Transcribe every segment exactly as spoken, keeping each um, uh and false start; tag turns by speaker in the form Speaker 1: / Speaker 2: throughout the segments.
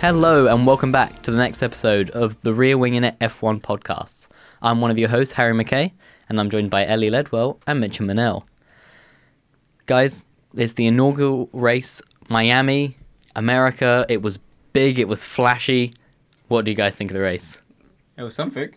Speaker 1: Hello and welcome back to the next episode of the Rear Winging It F one podcasts. I'm one of your hosts, Harry McKay, and I'm joined by Ellie Ledwell and Mitchell Manel. Guys, it's the inaugural race, Miami, America. It was big, it was flashy. What do you guys think of the race?
Speaker 2: It was something.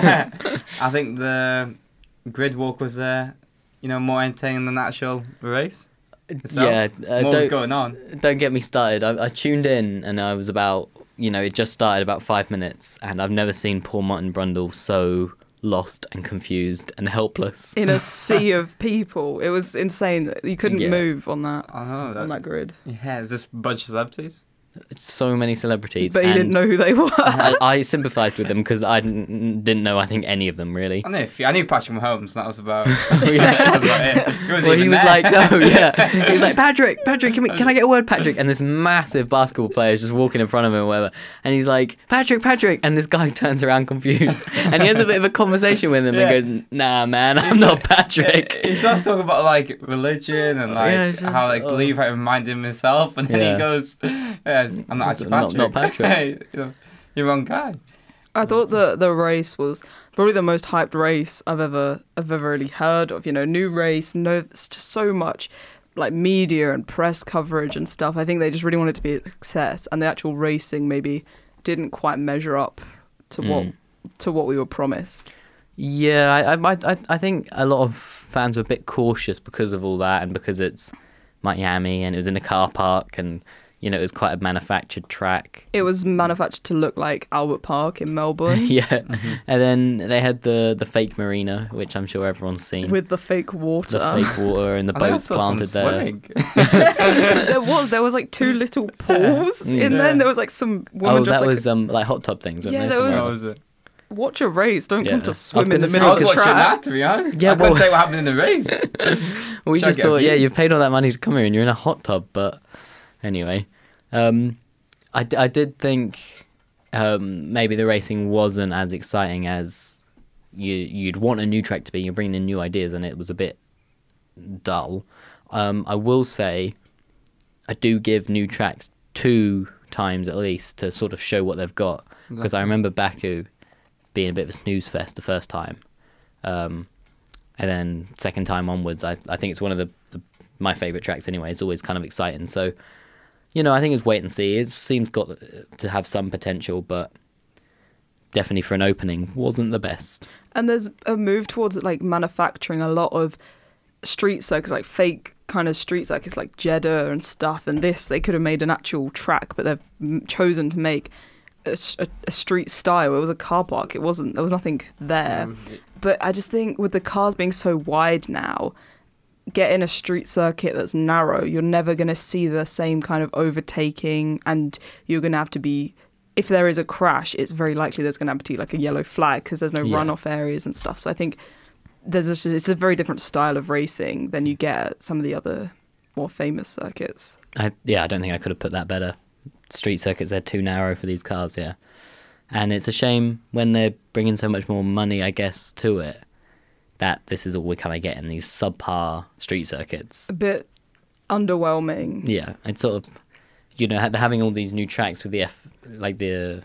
Speaker 2: I think the grid walk was, uh, you know, more entertaining than the actual race itself.
Speaker 1: Yeah, uh,
Speaker 2: more
Speaker 1: don't,
Speaker 2: was going on.
Speaker 1: Don't get me started. I, I tuned in and I was about, you know, it just started about five minutes and I've never seen poor Martin Brundle so lost and confused and helpless.
Speaker 3: In a sea of people. It was insane. You couldn't
Speaker 1: Yeah.
Speaker 3: move on that,
Speaker 2: I know. That,
Speaker 3: on that grid.
Speaker 2: Yeah, it was just a bunch of celebrities.
Speaker 1: So many celebrities.
Speaker 3: But he
Speaker 1: and
Speaker 3: didn't know who they were.
Speaker 1: I, I sympathised with them because I didn't, didn't know, I think, any of them, really.
Speaker 2: I knew a few. I knew Patrick Mahomes, and that was about,
Speaker 1: Oh, yeah.
Speaker 2: that was about it. He wasn't
Speaker 1: Well, he
Speaker 2: even
Speaker 1: was
Speaker 2: there.
Speaker 1: like, no, yeah. He was like, Patrick, Patrick, can, we, can I get a word, Patrick? And this massive basketball player is just walking in front of him or whatever. And he's like, Patrick, Patrick. And this guy turns around confused. And he has a bit of a conversation with him
Speaker 2: Yeah.
Speaker 1: and goes, nah, man, I'm not Patrick.
Speaker 2: He starts talking about like religion and like
Speaker 1: Yeah, it's just,
Speaker 2: how like
Speaker 1: oh.
Speaker 2: believe how it reminded him himself, and then
Speaker 1: Yeah.
Speaker 2: he goes, yeah, "I'm not actually
Speaker 1: Not-
Speaker 2: Patrick.
Speaker 1: not Patrick.
Speaker 2: you know, you're wrong guy."
Speaker 3: I thought the the race was probably the most hyped race I've ever I've ever really heard of. You know, new race, no, it's just so much like media and press coverage and stuff. I think they just really wanted it to be a success, and the actual racing maybe didn't quite measure up to what
Speaker 1: Mm.
Speaker 3: to what we were promised.
Speaker 1: Yeah, I, I, I, I think a lot of fans were a bit cautious because of all that and because it's Miami and it was in a car park and, you know, it was quite a manufactured track.
Speaker 3: It was manufactured to look like Albert Park in Melbourne.
Speaker 1: Yeah,
Speaker 2: Mm-hmm.
Speaker 1: and then they had the, the fake marina, which I'm sure everyone's seen.
Speaker 3: With the fake water.
Speaker 1: the fake water and the
Speaker 2: I think I
Speaker 1: boats
Speaker 2: saw some
Speaker 1: planted there.
Speaker 2: swimming.
Speaker 3: there was there was like two little pools
Speaker 1: Mm.
Speaker 3: in
Speaker 2: Yeah.
Speaker 3: there, and there was like some woman
Speaker 1: Oh,
Speaker 3: dressed
Speaker 1: that
Speaker 3: like
Speaker 1: was um like hot tub things. weren't
Speaker 3: Yeah,
Speaker 1: they,
Speaker 3: there was-
Speaker 1: somewhere
Speaker 2: That
Speaker 1: else?
Speaker 2: was it.
Speaker 3: watch a race. Don't
Speaker 1: Yeah.
Speaker 3: come
Speaker 1: I
Speaker 3: to
Speaker 1: was
Speaker 3: swim in
Speaker 1: gonna
Speaker 3: the
Speaker 1: say-
Speaker 3: middle
Speaker 2: I
Speaker 3: of
Speaker 2: was
Speaker 3: the
Speaker 2: watching
Speaker 3: track.
Speaker 2: that, to be honest.
Speaker 1: Yeah,
Speaker 2: I couldn't
Speaker 1: well-
Speaker 2: tell you what happened in the race.
Speaker 1: we
Speaker 2: Try
Speaker 1: just
Speaker 2: to get a
Speaker 1: thought, yeah,
Speaker 2: view.
Speaker 1: you've paid all that money to come here and you're in a hot tub. But anyway, um, I, d- I did think um, maybe the racing wasn't as exciting as you, you'd want a new track to be. You're bringing in new ideas and it was a bit dull. Um, I will say I do give new tracks two times at least to sort of show what they've got. Because I remember Baku being a bit of a snooze fest the first time. Um, and then second time onwards, I, I think it's one of the, the my favourite tracks anyway. It's always kind of exciting. So, you know, I think it's wait and see. It seems got to have some potential, but definitely for an opening, wasn't the best.
Speaker 3: And there's a move towards like manufacturing a lot of street circuits, like fake kind of street circuits, like Jeddah and stuff. And this, they could have made an actual track, but they've m- chosen to make a, s- a- a street style. It was a car park. It wasn't. There was nothing there. But I just think with the cars being so wide now, getting a street circuit that's narrow, you're never going to see the same kind of overtaking, and you're going to have to be, if there is a crash, it's very likely there's going to have to be like a yellow flag because there's no
Speaker 1: Yeah.
Speaker 3: runoff areas and stuff. So I think there's a, it's a very different style of racing than you get at some of the other more famous circuits.
Speaker 1: I, yeah, I don't think I could have put that better. Street circuits, they're too narrow for these cars, yeah. And it's a shame when they're bringing so much more money, I guess, to it, that this is all we're kind of getting, these subpar street circuits.
Speaker 3: A bit underwhelming.
Speaker 1: Yeah, it's sort of, you know, they're having all these new tracks with the, F, like the,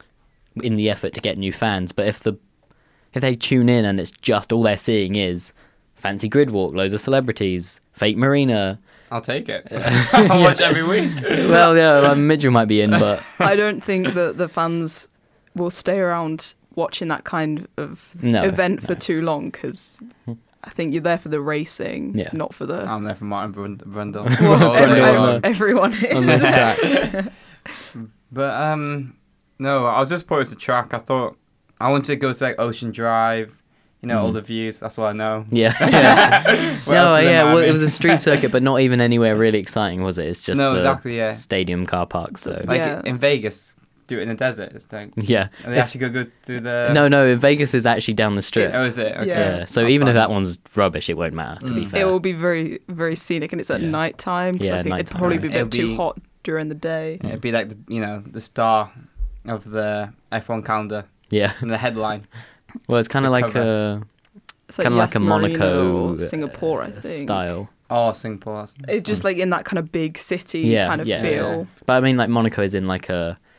Speaker 1: in the effort to get new fans. But if the, if they tune in and it's just all they're seeing is fancy grid walk, loads of celebrities, fake marina.
Speaker 2: I'll take it. I'll watch every week.
Speaker 1: Well, yeah, well, Mitchell might be in, but
Speaker 3: I don't think that the fans will stay around watching that kind of
Speaker 1: No,
Speaker 3: event for
Speaker 1: no.
Speaker 3: too long, because I think you're there for the racing,
Speaker 1: Yeah.
Speaker 3: not for the...
Speaker 2: I'm there for Martin Brund- Brundle.
Speaker 3: Well, every,
Speaker 1: Brundle,
Speaker 3: every- everyone
Speaker 1: on the
Speaker 3: is.
Speaker 1: track.
Speaker 2: But um, no, I was just put as a track. I thought I wanted to go to like Ocean Drive, you know,
Speaker 1: Mm.
Speaker 2: all the views. That's all I know.
Speaker 1: Yeah, yeah.
Speaker 2: What
Speaker 1: no,
Speaker 2: else is in
Speaker 1: yeah. Well,
Speaker 2: Miami?
Speaker 1: it was a street circuit, but not even anywhere really exciting, was it? It's just
Speaker 2: No,
Speaker 1: the
Speaker 2: exactly, yeah.
Speaker 1: stadium car park. So
Speaker 2: Like
Speaker 3: Yeah.
Speaker 2: in Vegas, do it in the desert. It's like,
Speaker 1: yeah.
Speaker 2: and they actually go go through the.
Speaker 1: No, no. Vegas is actually down the strip.
Speaker 2: Oh, is it? Okay.
Speaker 3: Yeah.
Speaker 1: Yeah. So
Speaker 2: That's
Speaker 1: even if
Speaker 2: fine.
Speaker 1: that one's rubbish, it won't matter. To be
Speaker 2: Mm.
Speaker 1: fair.
Speaker 3: It will be very, very scenic, and it's at
Speaker 1: Yeah.
Speaker 3: night time, because
Speaker 1: Yeah,
Speaker 3: I think it'd
Speaker 1: nighttime,
Speaker 3: probably be a
Speaker 2: right.
Speaker 3: bit
Speaker 2: It'll
Speaker 3: too
Speaker 2: be-
Speaker 3: hot during the day.
Speaker 2: It'd be like the, you know, the star of the F one calendar
Speaker 1: Yeah.
Speaker 2: and the headline.
Speaker 1: Well, it's kind of
Speaker 2: The
Speaker 1: like
Speaker 2: cover.
Speaker 1: a
Speaker 3: It's like
Speaker 1: kind of like
Speaker 3: Yas
Speaker 1: a
Speaker 3: Marina
Speaker 1: Monaco
Speaker 3: or Singapore, I
Speaker 1: uh,
Speaker 3: think.
Speaker 1: style.
Speaker 2: Oh, Singapore.
Speaker 3: It's just like in that kind of big city
Speaker 1: Yeah,
Speaker 3: kind of
Speaker 1: yeah.
Speaker 3: feel.
Speaker 1: But I mean, like Monaco is in like a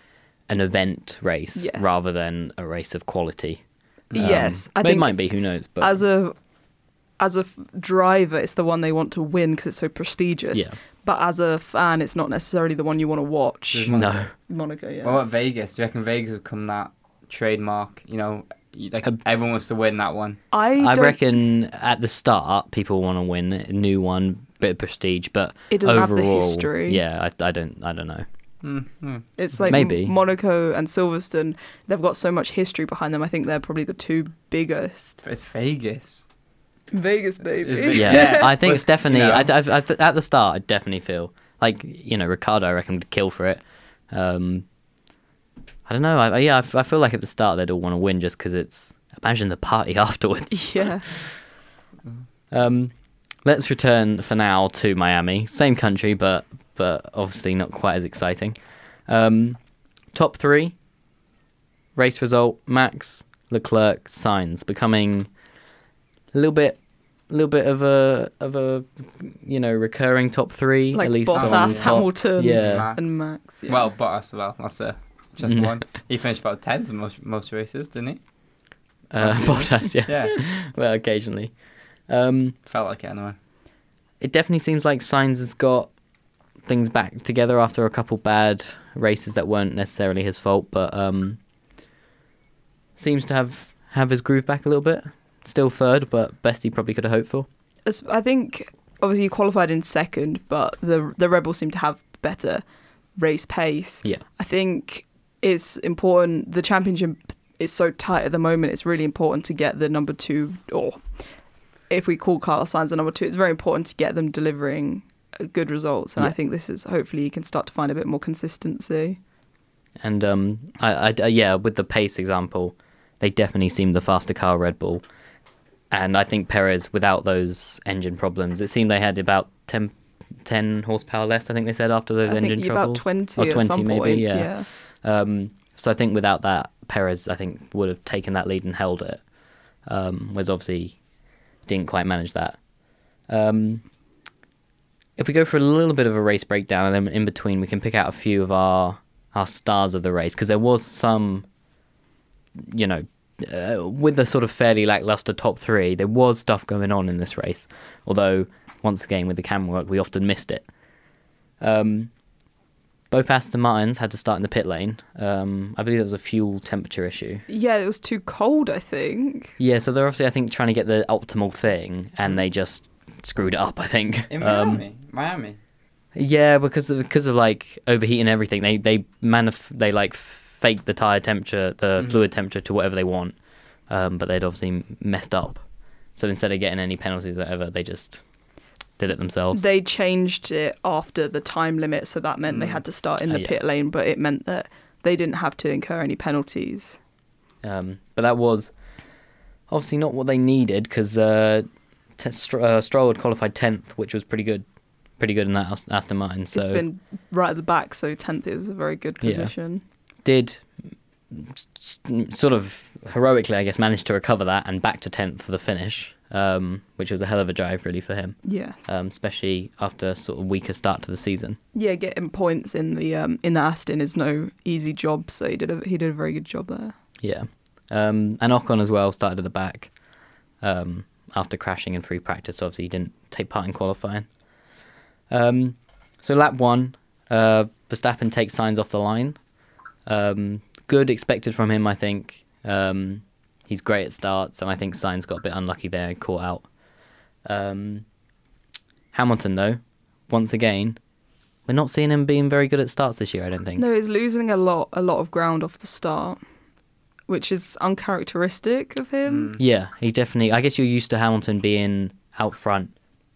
Speaker 1: an event race
Speaker 3: Yes.
Speaker 1: rather than a race of quality. Um,
Speaker 3: Yes, I
Speaker 1: it
Speaker 3: think
Speaker 1: might be. Who knows? But
Speaker 3: as a as a f- driver, it's the one they want to win because it's so prestigious.
Speaker 1: yeah,
Speaker 3: But as a fan, it's not necessarily the one you want to watch.
Speaker 2: There's
Speaker 1: no.
Speaker 2: Monaco.
Speaker 3: Monaco, yeah.
Speaker 2: What about Vegas? Do you reckon Vegas will come that trademark? You know, you- like
Speaker 1: Uh,
Speaker 2: everyone wants to win that one.
Speaker 3: I,
Speaker 1: I
Speaker 3: don't,
Speaker 1: reckon at the start people want to win a new one, bit of prestige, but
Speaker 3: it doesn't have
Speaker 1: overall,
Speaker 3: the history.
Speaker 1: yeah, I, I don't, I don't know.
Speaker 2: Mm, mm.
Speaker 3: It's like
Speaker 1: Maybe.
Speaker 3: M- Monaco and Silverstone. They've got so much history behind them. I think they're probably the two biggest.
Speaker 2: But it's Vegas.
Speaker 3: Vegas, baby.
Speaker 2: It's
Speaker 1: Yeah,
Speaker 2: Yeah,
Speaker 1: I think
Speaker 2: but,
Speaker 1: it's definitely.
Speaker 2: you know.
Speaker 1: I, I, I, at the start, I definitely feel like you know Ricardo. I reckon would kill for it. Um, I don't know. I, yeah, I, I feel like at the start they'd all want to win just because it's. Imagine the party afterwards.
Speaker 3: Yeah.
Speaker 1: Um, let's return for now to Miami, same country, but but obviously not quite as exciting. Um, top three. Race result: Max, Leclerc, Sainz, becoming a little bit, a little bit of a of a you know recurring top three
Speaker 3: Like
Speaker 1: at least on
Speaker 3: Bottas,
Speaker 1: top.
Speaker 3: Hamilton,
Speaker 1: Yeah.
Speaker 2: Max.
Speaker 3: and Max. Yeah.
Speaker 2: Well, Bottas as well. That's a just
Speaker 1: Mm.
Speaker 2: one. He finished about tenth in most most races, didn't he?
Speaker 1: Uh, Bottas, yeah.
Speaker 2: Yeah,
Speaker 1: Well, occasionally. Um,
Speaker 2: felt like it anyway.
Speaker 1: it definitely seems like Sainz has got things back together after a couple bad races that weren't necessarily his fault, but um, seems to have, have his groove back a little bit. Still third, but best he probably could have hoped for.
Speaker 3: As- I think obviously he qualified in second, but the the Red Bulls seem to have better race pace.
Speaker 1: Yeah.
Speaker 3: I think it's important. The championship is so tight at the moment. It's really important to get the number two, or if we call Carlos Sainz the number two, it's very important to get them delivering uh, good results. And
Speaker 1: Yeah.
Speaker 3: I think this is hopefully you can start to find a bit more consistency.
Speaker 1: And um, I, I, yeah, with the pace example, they definitely seemed the faster car, Red Bull. And I think Perez, without those engine problems, it seemed they had about ten, ten horsepower less, I think they said, after those
Speaker 3: I
Speaker 1: engine
Speaker 3: think
Speaker 1: troubles.
Speaker 3: about twenty,
Speaker 1: Or
Speaker 3: at some
Speaker 1: maybe,
Speaker 3: points.
Speaker 1: yeah.
Speaker 3: Yeah.
Speaker 1: Um, so I think without that, Perez, I think, would have taken that lead and held it. Um, whereas obviously didn't quite manage that. Um, if we go for a little bit of a race breakdown, and then in between we can pick out a few of our, our stars of the race, because there was some, you know, uh, with the sort of fairly lackluster top three, there was stuff going on in this race. Although, once again, with the camera work, we often missed it. Um, both Aston Martins had to start in the pit lane. Um, I believe there was a fuel temperature issue.
Speaker 3: Yeah, it was too cold, I think.
Speaker 1: Yeah, so they're obviously, I think, trying to get the optimal thing, and they just screwed it up, I think.
Speaker 2: In
Speaker 1: Um,
Speaker 2: Miami, Miami.
Speaker 1: yeah, because of, because of like overheating and everything, they they manif- they like fake the tire temperature, the
Speaker 2: Mhm.
Speaker 1: fluid temperature to whatever they want, um, but they'd obviously messed up. So instead of getting any penalties or whatever, they just did it themselves.
Speaker 3: They changed it after the time limit, so that meant they
Speaker 2: Mm.
Speaker 3: had to start in
Speaker 1: Oh,
Speaker 3: the
Speaker 1: yeah.
Speaker 3: pit lane, but it meant that they didn't have to incur any penalties.
Speaker 1: Um, but that was obviously not what they needed because uh, T- Str- uh, Stroll had qualified tenth, which was pretty good, pretty good in that Ast- Aston Martin. So
Speaker 3: It's been right at the back, so tenth is a very good
Speaker 1: Yeah.
Speaker 3: position.
Speaker 1: did s- sort of heroically, I guess, manage to recover that and back to tenth for the finish, um, which was a hell of a drive really for him,
Speaker 3: Yes.
Speaker 1: um, especially after a sort of weaker start to the season.
Speaker 3: Yeah, getting points in the um, in the Aston is no easy job, so he did a he did a very good job there.
Speaker 1: Yeah, um, and Ocon as well started at the back um, after crashing in free practice. So obviously, he didn't take part in qualifying. Um, so lap one, uh, Verstappen takes Sainz off the line. Um, good expected from him, I think. Um, he's great at starts, and I think Sainz got a bit unlucky there and caught out. Um, Hamilton, though, once again, we're not seeing him being very good at starts this year, I don't think.
Speaker 3: No, he's losing a lot a lot of ground off the start, which is uncharacteristic of him.
Speaker 2: Mm.
Speaker 1: Yeah, he definitely. I guess you're used to Hamilton being out front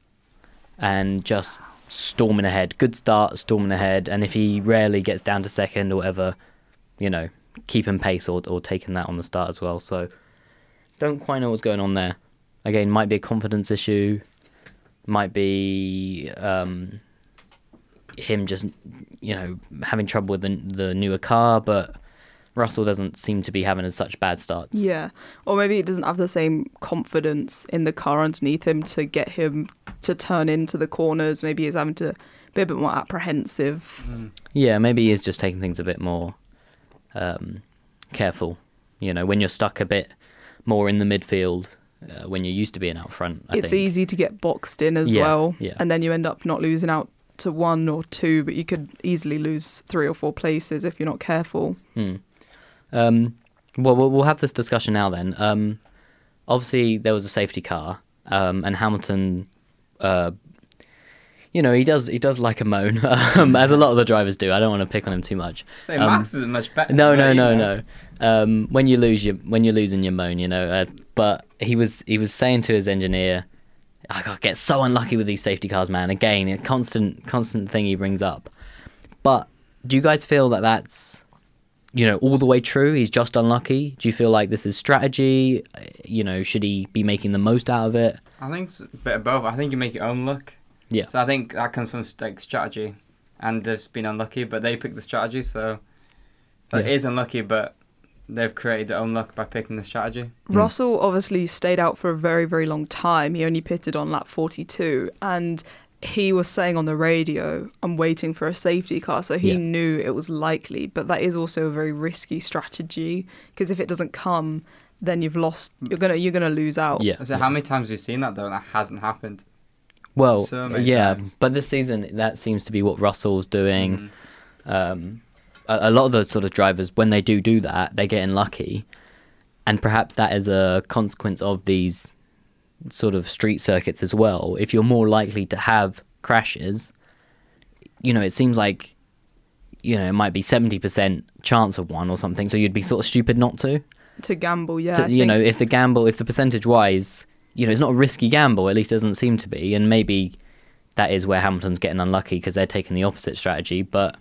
Speaker 1: and just storming ahead. Good start, storming ahead, and if he rarely gets down to second or whatever, you know, keeping pace or or taking that on the start as well. So don't quite know what's going on there. Again, might be a confidence issue, might be um, him just you know having trouble with the the newer car, but Russell doesn't seem to be having as such bad starts.
Speaker 3: Yeah, or maybe he doesn't have the same confidence in the car underneath him to get him to turn into the corners. Maybe he's having to be a bit more apprehensive.
Speaker 2: Mm.
Speaker 1: Yeah, maybe he is just taking things a bit more um, careful. You know, when you're stuck a bit more in the midfield, uh, when you're used to being out front. I
Speaker 3: it's
Speaker 1: think.
Speaker 3: easy to get boxed in as
Speaker 1: Yeah,
Speaker 3: well,
Speaker 1: yeah.
Speaker 3: and then you end up not losing out to one or two, but you could easily lose three or four places if you're not careful.
Speaker 1: Hmm. Um, well, we'll we'll have this discussion now then. Um, obviously, there was a safety car, um, and Hamilton, uh, you know, he does he does like a moan, um, as a lot of the drivers do. I don't want to pick on him too much.
Speaker 2: Say
Speaker 1: Um,
Speaker 2: Max isn't much better.
Speaker 1: No, no,
Speaker 2: but, you
Speaker 1: no,
Speaker 2: know.
Speaker 1: no. Um, when you lose, you when you're losing, you moan. You know. Uh, but he was he was saying to his engineer, "I got get so unlucky with these safety cars, man." Again, a constant constant thing he brings up. But do you guys feel that that's, you know, all the way true? He's just unlucky. Do you feel like this is strategy? Uh, You know, should he be making the most out of it?
Speaker 2: I think it's a bit of both. I think you make your own luck.
Speaker 1: Yeah.
Speaker 2: So I think that comes from like strategy, and they've been unlucky, but they picked the strategy, so that
Speaker 1: Yeah.
Speaker 2: is unlucky, but they've created their own luck by picking the strategy.
Speaker 1: Mm.
Speaker 3: Russell obviously stayed out for a very, very long time. He only pitted on lap forty-two, and he was saying on the radio, "I'm waiting for a safety car," so he
Speaker 1: Yeah.
Speaker 3: knew it was likely. But that is also a very risky strategy, because if it doesn't come, then you've lost. You're gonna you're gonna lose out.
Speaker 1: Yeah.
Speaker 2: So
Speaker 1: yeah.
Speaker 2: how many times have you seen that though, and that hasn't happened?
Speaker 1: Well,
Speaker 2: So many
Speaker 1: yeah,
Speaker 2: times.
Speaker 1: but this season that seems to be what Russell's doing.
Speaker 2: Mhm.
Speaker 1: Um, a, a lot of the sort of drivers, when they do do that, they get unlucky, and perhaps that is a consequence of these sort of street circuits as well. If you're more likely to have crashes, you know, it seems like, you know, it might be seventy percent chance of one or something, so you'd be sort of stupid not to.
Speaker 3: To gamble, yeah.
Speaker 1: to,
Speaker 3: I
Speaker 1: you
Speaker 3: think-
Speaker 1: know, if the gamble, if the percentage wise, you know, it's not a risky gamble, at least it doesn't seem to be, and maybe that is where Hamilton's getting unlucky because they're taking the opposite strategy. But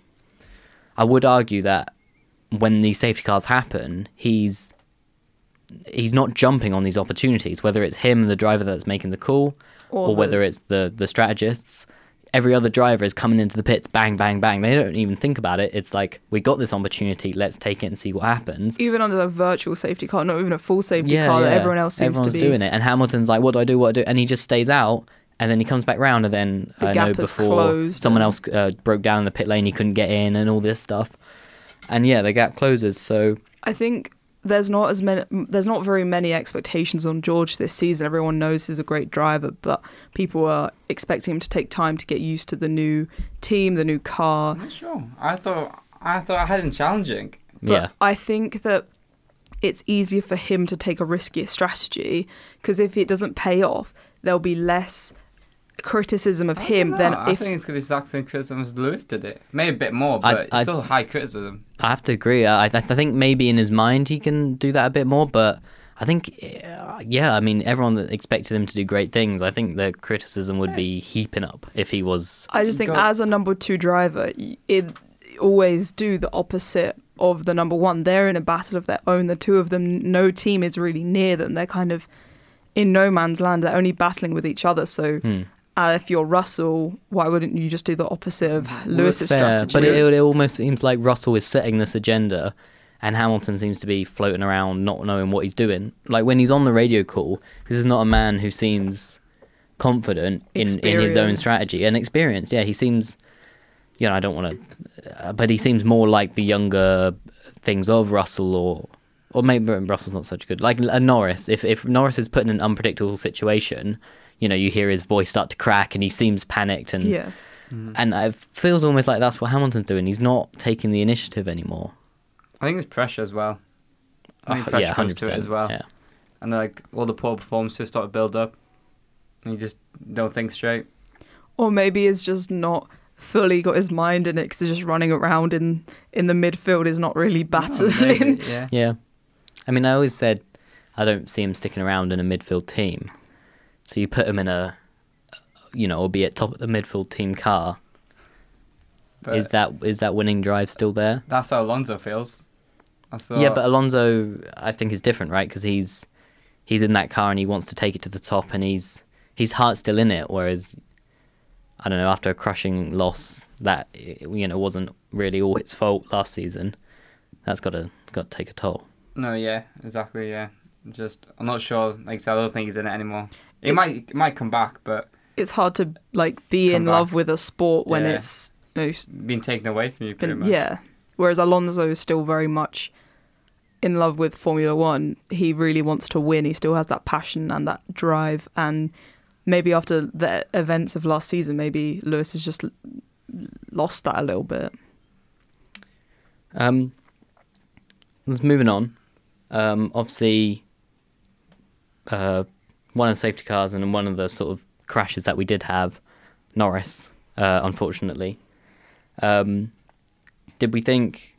Speaker 1: I would argue that when these safety cars happen, he's he's not jumping on these opportunities, whether it's him, the driver that's making the call, or,
Speaker 3: the-
Speaker 1: whether it's the the strategists. Every other driver is coming into the pits, bang, bang, bang. They don't even think about it. It's like, we got this opportunity, let's take it and see what happens.
Speaker 3: even under a virtual safety car, not even a full safety
Speaker 1: Yeah,
Speaker 3: car that
Speaker 1: yeah.
Speaker 3: everyone else seems
Speaker 1: Everyone's
Speaker 3: to be.
Speaker 1: doing it, and Hamilton's like, "What do I do? What do I do?" And he just stays out, and then he comes back round, and then
Speaker 3: The
Speaker 1: I
Speaker 3: gap
Speaker 1: know
Speaker 3: has
Speaker 1: before
Speaker 3: closed
Speaker 1: someone
Speaker 3: and-
Speaker 1: else uh, broke down in the pit lane, he couldn't get in, and all this stuff. And yeah, the gap closes. So
Speaker 3: I think there's not as many, there's not very many expectations on George this season. Everyone knows he's a great driver, but people are expecting him to take time to get used to the new team, the new car.
Speaker 2: I'm not sure. I thought I thought I had him challenging.
Speaker 3: But
Speaker 1: yeah,
Speaker 3: I think that it's easier for him to take a riskier strategy, because if it doesn't pay off, there'll be less criticism of
Speaker 2: I
Speaker 3: him
Speaker 2: don't
Speaker 3: than
Speaker 2: know. I
Speaker 3: if
Speaker 2: think it's gonna be the exact same criticism as Lewis did it. Maybe a bit more,
Speaker 1: I-
Speaker 2: but
Speaker 1: I-
Speaker 2: it's still high criticism.
Speaker 1: I have to agree. I, I I think maybe in his mind he can do that a bit more, but I think, uh, yeah, I mean, everyone that expected him to do great things, I think the criticism would be heaping up if he was.
Speaker 3: I just think
Speaker 2: Go-
Speaker 3: as a number two driver, y- it always do the opposite of the number one. They're in a battle of their own. The two of them, no team is really near them. They're kind of in no man's land. They're only battling with each other. So
Speaker 1: Hmm.
Speaker 3: uh, if you're Russell, why wouldn't you just do the opposite of Lewis's
Speaker 1: Fair,
Speaker 3: strategy?
Speaker 1: but it, it almost seems like Russell is setting this agenda, and Hamilton seems to be floating around, not knowing what he's doing. Like when he's on the radio call, this is not a man who seems confident in, in his own
Speaker 3: Experienced.
Speaker 1: strategy and experienced. Yeah, he seems, you know, I don't want to, uh, but he seems more like the younger things of Russell, or or maybe Russell's not such good. Like a Norris, if if Norris is put in an unpredictable situation, you know, you hear his voice start to crack and he seems panicked and.
Speaker 3: yes.
Speaker 1: And it feels almost like that's what Hamilton's doing. He's not taking the initiative anymore.
Speaker 2: I think there's pressure as well. I think
Speaker 1: Uh,
Speaker 2: pressure
Speaker 1: yeah,
Speaker 2: comes to it as well.
Speaker 1: Yeah.
Speaker 2: And like all the poor performances start to build up, and you just don't think straight.
Speaker 3: Or maybe he's just not fully got his mind in it, because he's just running around in, in the midfield is not really
Speaker 2: Oh,
Speaker 3: battling.
Speaker 2: maybe, yeah.
Speaker 1: Yeah. I mean, I always said I don't see him sticking around in a midfield team. So you put him in a, you know, albeit top of the midfield team car.
Speaker 2: But
Speaker 1: is that is that winning drive still there?
Speaker 2: that's how Alonso feels. I thought,
Speaker 1: Yeah, but Alonso, I think, is different, right? Because he's he's in that car and he wants to take it to the top, and he's his heart's still in it. Whereas, I don't know, after a crushing loss that, you know, wasn't really all his fault last season, that's got to got to take a toll.
Speaker 2: no, yeah, exactly, yeah. Just I'm not sure. Like I said, I don't think he's in it anymore. It
Speaker 3: It's-
Speaker 2: might it might come back, but
Speaker 3: It's hard to like be
Speaker 2: Come
Speaker 3: in
Speaker 2: back.
Speaker 3: love with a sport when
Speaker 2: Yeah.
Speaker 3: it's, you know, s-
Speaker 2: being taken away from you pretty
Speaker 3: been,
Speaker 2: much.
Speaker 3: yeah. Whereas Alonso is still very much in love with Formula One. He really wants to win. He still has that passion and that drive. And maybe after the events of last season, maybe Lewis has just l- lost that a little bit.
Speaker 1: Um, let's moving on. Um, obviously, uh, one of the safety cars and one of the sort of crashes that we did have, Norris, uh, unfortunately. Um, did we think,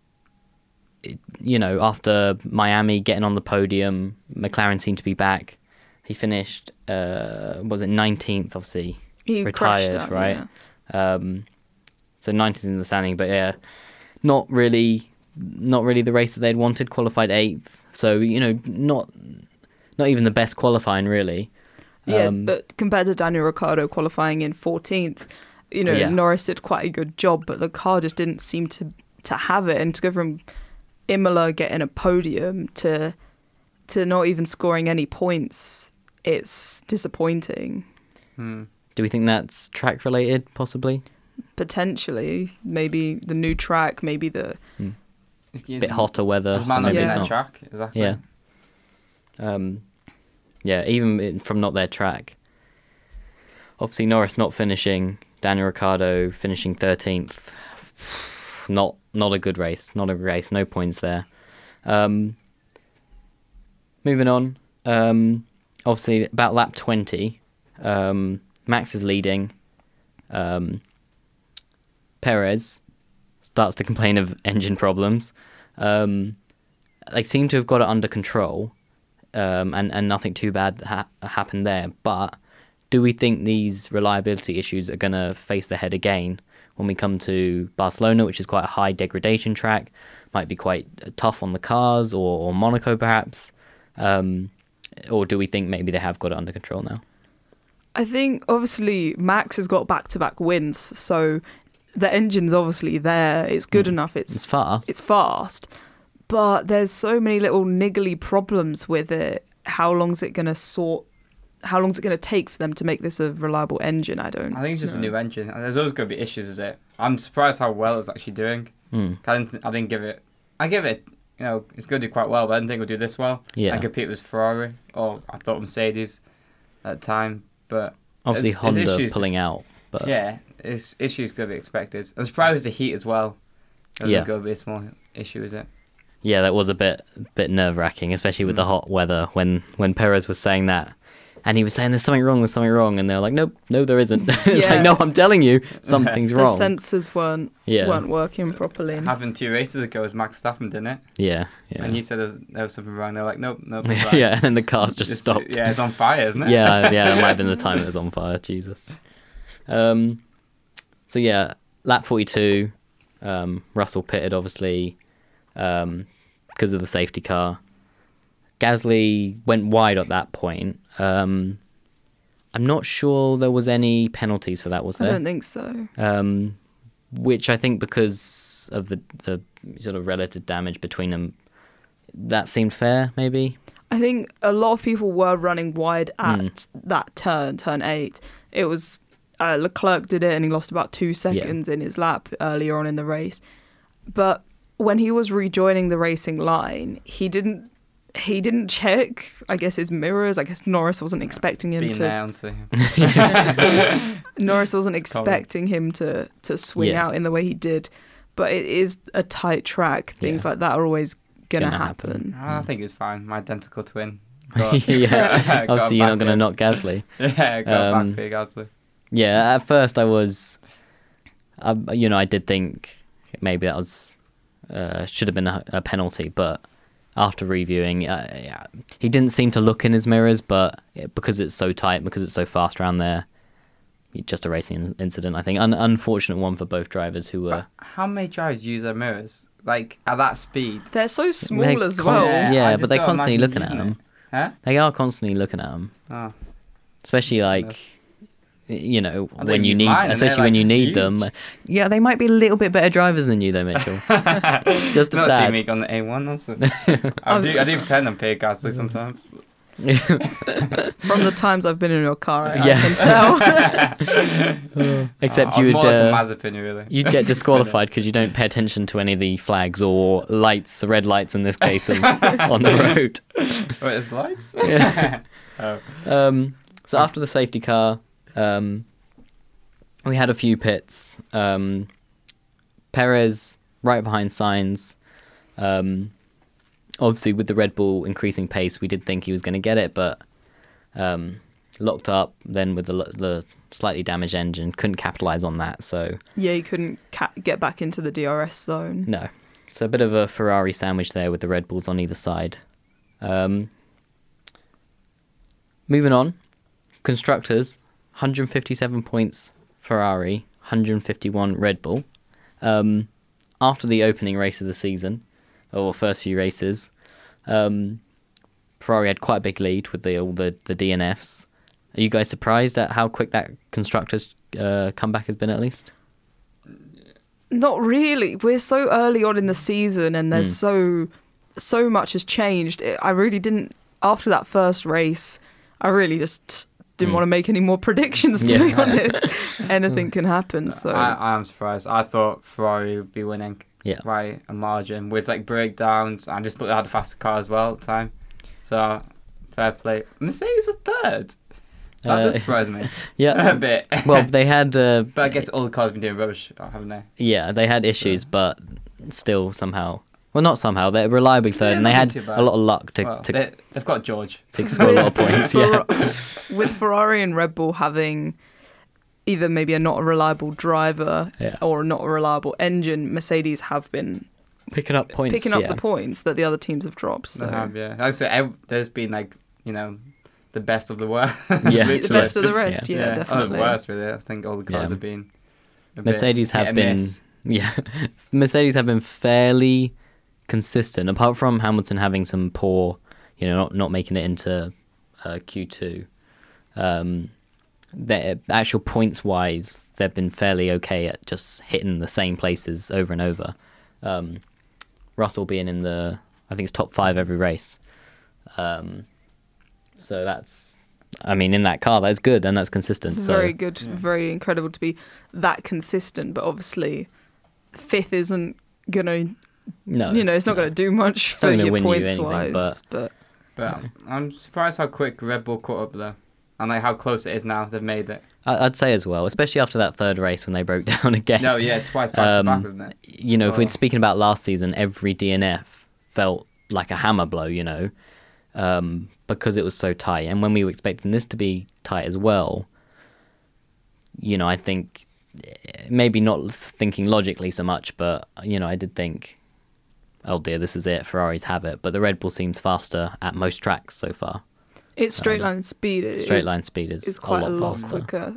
Speaker 1: you know, after Miami getting on the podium, McLaren seemed to be back. He finished, uh, was it nineteenth, obviously,
Speaker 3: He
Speaker 1: retired,
Speaker 3: crashed out,
Speaker 1: right?
Speaker 3: yeah.
Speaker 1: Um, so nineteenth in the standing, but yeah, not really, not really the race that they'd wanted. Qualified eighth, so you know, not, not even the best qualifying really.
Speaker 3: Yeah,
Speaker 1: Um,
Speaker 3: but compared to Daniel Ricciardo qualifying in fourteenth, you know,
Speaker 1: Yeah.
Speaker 3: Norris did quite a good job, but the car just didn't seem to to have it. And to go from Imola getting a podium to to not even scoring any points, it's disappointing.
Speaker 2: Hmm.
Speaker 1: do we think that's track related, possibly?
Speaker 3: Potentially, maybe the new track, maybe the
Speaker 1: A bit hotter weather.
Speaker 2: Does man
Speaker 1: so
Speaker 2: not
Speaker 1: maybe
Speaker 2: be
Speaker 1: it's
Speaker 3: Yeah.
Speaker 2: their
Speaker 1: not.
Speaker 2: track? Exactly.
Speaker 1: Yeah. Um, yeah, even in- from not their track. Obviously, Norris not finishing, Daniel Ricciardo finishing thirteenth. Not not a good race. Not a good race. No points there. Um, moving on. Um, obviously, about lap twenty, um, Max is leading. Um, Perez starts to complain of engine problems. Um, they seem to have got it under control, um, and, and nothing too bad ha- happened there. But do we think these reliability issues are going to face their head again when we come to Barcelona, which is quite a high degradation track, might be quite tough on the cars, or, or Monaco perhaps? Um, or do we think maybe they have got it under control now?
Speaker 3: I think obviously Max has got back-to-back wins, so the engine's obviously there. It's good
Speaker 1: Mm.
Speaker 3: enough. It's
Speaker 1: It's fast.
Speaker 3: it's fast, but there's so many little niggly problems with it. How long's it gonna sort? How long's it gonna take for them to make this a reliable engine? I don't.
Speaker 2: I think it's just
Speaker 3: know.
Speaker 2: a new engine. And there's always going to be issues with it. I'm surprised how well it's actually doing.
Speaker 1: Mm.
Speaker 2: I didn't, th- I didn't give it. I give it. You know, it's going to do quite well, but I didn't think it would do this well.
Speaker 1: Yeah.
Speaker 2: And compete with Ferrari, or I thought Mercedes at the time. But
Speaker 1: Obviously,
Speaker 2: it's- it's
Speaker 1: Honda
Speaker 2: issues
Speaker 1: pulling
Speaker 2: just-
Speaker 1: out. But
Speaker 2: yeah, it's issues going to be expected. I'm surprised with the heat as well. There's
Speaker 1: Yeah.
Speaker 2: going to be a small issue, is it?
Speaker 1: yeah, that was a bit bit nerve wracking, especially with the
Speaker 2: Mm.
Speaker 1: hot weather. When when Perez was saying that, and he was saying there's something wrong, there's something wrong, and they're like, nope, no, there isn't. It's
Speaker 3: Yeah.
Speaker 1: like, no, I'm telling you, something's
Speaker 3: The
Speaker 1: wrong.
Speaker 3: sensors weren't
Speaker 1: Yeah.
Speaker 3: weren't working properly.
Speaker 2: Happened two races ago was Max Verstappen, didn't it?
Speaker 1: Yeah, yeah,
Speaker 2: And he said there was, there was something wrong. They're like, nope, nope. it's fine.
Speaker 1: yeah, and then the cars just
Speaker 2: It's-
Speaker 1: stopped.
Speaker 2: Yeah, it's on fire, isn't it?
Speaker 1: yeah, yeah, it might have been the time it was on fire. Jesus. Um, so yeah, lap forty-two, um, Russell pitted obviously um, because of the safety car. Gasly went wide at that point. Um, I'm not sure there was any penalties for that, was
Speaker 3: I
Speaker 1: there?
Speaker 3: don't think so.
Speaker 1: Um, which I think because of the the sort of relative damage between them, that seemed fair, maybe.
Speaker 3: I think a lot of people were running wide at
Speaker 1: Mm.
Speaker 3: that turn, turn eight. It was uh, Leclerc did it, and he lost about two seconds in his lap earlier on in the race. But when he was rejoining the racing line, he didn't. He didn't check, I guess, his mirrors. I guess Norris wasn't expecting him
Speaker 2: Being
Speaker 3: to.
Speaker 2: there, honestly.
Speaker 3: Norris wasn't
Speaker 2: It's common.
Speaker 3: expecting him to to swing
Speaker 1: Yeah.
Speaker 3: out in the way he did. But it is a tight track. Things
Speaker 1: Yeah.
Speaker 3: like that are always gonna,
Speaker 1: Gonna
Speaker 3: happen.
Speaker 1: happen.
Speaker 2: I think it's fine. My identical twin. Got-
Speaker 1: yeah,
Speaker 2: got
Speaker 1: obviously you're
Speaker 2: back
Speaker 1: not going to
Speaker 2: in.
Speaker 1: knock Gasly.
Speaker 2: Yeah, got
Speaker 1: Um,
Speaker 2: back big Gasly.
Speaker 1: Yeah, at first I was, I, you know, I did think maybe that was uh, should have been a, a penalty, but after reviewing, uh, yeah, he didn't seem to look in his mirrors, but yeah, because it's so tight, because it's so fast around there, just a racing incident. I think an unfortunate one for both drivers who were.
Speaker 2: But how many drivers use their mirrors? Like, at that speed?
Speaker 3: They're so small
Speaker 1: They're
Speaker 3: as
Speaker 1: const-
Speaker 3: well.
Speaker 2: Yeah,
Speaker 1: Yeah,
Speaker 2: I
Speaker 1: but
Speaker 2: just
Speaker 1: they're
Speaker 2: don't
Speaker 1: constantly
Speaker 2: imagine
Speaker 1: looking at
Speaker 2: using
Speaker 1: them.
Speaker 2: Huh?
Speaker 1: They are constantly looking at them,
Speaker 2: Oh.
Speaker 1: especially like. You know,
Speaker 2: I
Speaker 1: when
Speaker 2: think
Speaker 1: you
Speaker 2: he's
Speaker 1: need,
Speaker 2: fine, and
Speaker 1: especially
Speaker 2: they're,
Speaker 1: when you
Speaker 2: like,
Speaker 1: need
Speaker 2: huge.
Speaker 1: them. Yeah, they might be a little bit better drivers than you, though, Mitchell. Just a
Speaker 2: Not
Speaker 1: tad.
Speaker 2: see me on the A one, also. I do, I do pretend I'm Pierre Gasly sometimes.
Speaker 3: From the times I've been in your car, I,
Speaker 1: Yeah.
Speaker 3: I can tell.
Speaker 1: Except
Speaker 2: I
Speaker 1: you
Speaker 2: was
Speaker 1: would
Speaker 2: more like
Speaker 1: uh,
Speaker 2: a Mazepin, really.
Speaker 1: you'd get disqualified because you don't pay attention to any of the flags or lights, the red lights in this case, on, on the road.
Speaker 2: Wait, there's lights?
Speaker 1: Yeah.
Speaker 2: Oh.
Speaker 1: Um, so after the safety car, um, we had a few pits. Um, Perez right behind Sainz. Um, obviously, with the Red Bull increasing pace, we did think he was going to get it, but um, locked up. Then with the the slightly damaged engine, couldn't capitalize on that. So
Speaker 3: Yeah, he couldn't ca- get back into the D R S zone.
Speaker 1: no, so a bit of a Ferrari sandwich there with the Red Bulls on either side. Um, moving on, constructors, one hundred fifty-seven points Ferrari, one hundred fifty-one Red Bull. Um, after the opening race of the season, or first few races, um, Ferrari had quite a big lead with the all the, the D N Fs. Are you guys surprised at how quick that constructors' uh, comeback has been, at least?
Speaker 3: Not really. We're so early on in the season, and there's
Speaker 1: Mm.
Speaker 3: so so much has changed. It, I really didn't. After that first race, I really just didn't
Speaker 1: Mm.
Speaker 3: want to make any more predictions. To
Speaker 1: Yeah.
Speaker 3: be honest, anything can happen. So
Speaker 2: I, I am surprised. I thought Ferrari would be winning
Speaker 1: Yeah.
Speaker 2: by a margin with like breakdowns. I just thought they had a faster car as well at the time. So fair play. Mercedes are third. That
Speaker 1: Uh,
Speaker 2: does surprise me
Speaker 1: Yeah.
Speaker 2: a bit.
Speaker 1: Well, they had. Uh,
Speaker 2: but I guess all the cars have been doing rubbish, haven't they?
Speaker 1: Yeah, they had issues, but still somehow. Well, not somehow. They're reliably third,
Speaker 2: Yeah,
Speaker 1: and they
Speaker 2: not
Speaker 1: had
Speaker 2: too bad.
Speaker 1: a lot of luck to,
Speaker 2: Well,
Speaker 1: to,
Speaker 2: they, they've got George.
Speaker 1: to score a lot of points. Yeah.
Speaker 3: Fer- with Ferrari and Red Bull having either maybe a not a reliable driver
Speaker 1: Yeah.
Speaker 3: or not a reliable engine, Mercedes have been
Speaker 1: Picking up points.
Speaker 3: picking up
Speaker 1: yeah.
Speaker 3: the points that the other teams have dropped. So
Speaker 2: They have, yeah. I would say ev- there's been like, you know, the best of the worst.
Speaker 1: Yeah.
Speaker 3: the
Speaker 2: Literally.
Speaker 3: best of the rest, yeah,
Speaker 2: Oh,
Speaker 3: definitely.
Speaker 2: the worst, really. I think all the cars
Speaker 1: Yeah.
Speaker 2: have been. a bit
Speaker 1: Mercedes
Speaker 2: hit
Speaker 1: have
Speaker 2: and
Speaker 1: been.
Speaker 2: miss.
Speaker 1: Yeah, Mercedes have been fairly consistent, apart from Hamilton having some poor, you know, not not making it into uh, Q two. Um, the actual points wise, they've been fairly okay at just hitting the same places over and over. Um, Russell being in the, I think it's top five every race. Um, so that's, I mean, in that car, that's good and that's consistent.
Speaker 3: It's
Speaker 1: so
Speaker 3: very good,
Speaker 2: Yeah.
Speaker 3: very incredible to be that consistent. But obviously, fifth isn't gonna,
Speaker 1: no,
Speaker 3: you know, it's not
Speaker 1: no.
Speaker 3: gonna do much
Speaker 1: not
Speaker 3: for
Speaker 1: gonna
Speaker 3: your
Speaker 1: win you
Speaker 3: points
Speaker 1: anything,
Speaker 3: wise.
Speaker 1: but-
Speaker 3: But,
Speaker 2: But I'm surprised how quick Red Bull caught up though, and like how close it is now. They've made it.
Speaker 1: I- I'd say as well, especially after that third race when they broke down again.
Speaker 2: No, yeah, twice back
Speaker 1: Um,
Speaker 2: to back, wasn't it?
Speaker 1: You know, if
Speaker 2: Oh.
Speaker 1: we're speaking about last season, every D N F felt like a hammer blow, you know, um, because it was so tight. And when we were expecting this to be tight as well, you know, I think eh, maybe not thinking logically so much, but, you know, I did think, oh dear, this is it. Ferraris have it. But the Red Bull seems faster at most tracks so far.
Speaker 3: it's straight
Speaker 1: Um,
Speaker 3: line speed. It
Speaker 1: Straight
Speaker 3: is-
Speaker 1: line speed is,
Speaker 3: is quite
Speaker 1: a lot, faster.
Speaker 3: quicker.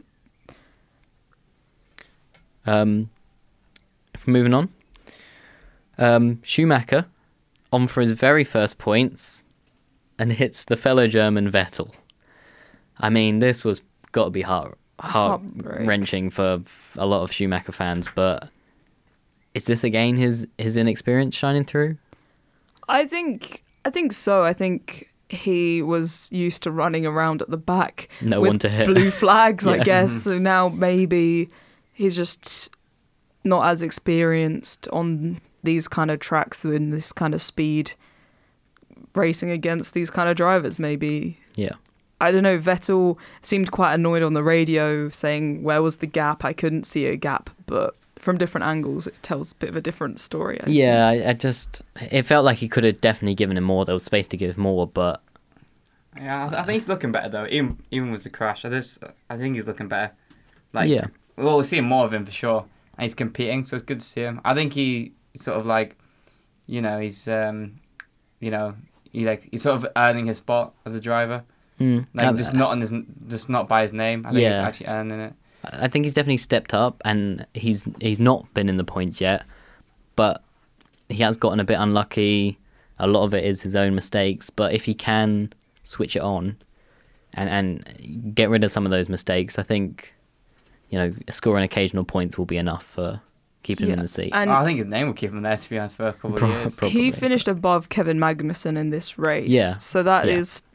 Speaker 1: Um, moving on. Um, Schumacher on for his very first points and hits the fellow German Vettel. I mean, this was got to be heart heart
Speaker 3: Heartbreak.
Speaker 1: wrenching for a lot of Schumacher fans. But is this again his his inexperience shining through?
Speaker 3: I think, I think so. I think he was used to running around at the back
Speaker 1: No
Speaker 3: with
Speaker 1: one to hit.
Speaker 3: blue flags, I
Speaker 1: Yeah.
Speaker 3: guess. So now maybe he's just not as experienced on these kind of tracks in this kind of speed, racing against these kind of drivers. Maybe
Speaker 1: Yeah.
Speaker 3: I don't know. Vettel seemed quite annoyed on the radio, saying, "Where was the gap? I couldn't see a gap." But from different angles, it tells a bit of a different story. I
Speaker 1: Yeah, I, I just it felt like he could have definitely given him more. There was space to give more, but
Speaker 2: Yeah, I, I think he's looking better though. Even even with the crash, I just I think he's looking better. Like,
Speaker 1: yeah,
Speaker 2: well, we're seeing more of him for sure, and he's competing, so it's good to see him. I think he sort of like, you know, he's um, you know, he like he's sort of earning his spot as a driver.
Speaker 1: Mm.
Speaker 2: Like
Speaker 1: Um,
Speaker 2: just not on his, just not by his name. I think
Speaker 1: Yeah.
Speaker 2: he's actually earning it.
Speaker 1: I think he's definitely stepped up, and he's he's not been in the points yet, but he has gotten a bit unlucky. A lot of it is his own mistakes, but if he can switch it on and and get rid of some of those mistakes, I think, you know, scoring occasional points will be enough for keeping him in
Speaker 3: Yeah,
Speaker 1: the seat.
Speaker 3: and
Speaker 2: Oh, I think his name will keep him there to be honest for a couple
Speaker 1: Pro-
Speaker 2: of years.
Speaker 1: probably.
Speaker 3: he finished above Kevin Magnussen in this race.
Speaker 1: Yeah.
Speaker 3: So that
Speaker 1: Yeah.
Speaker 3: is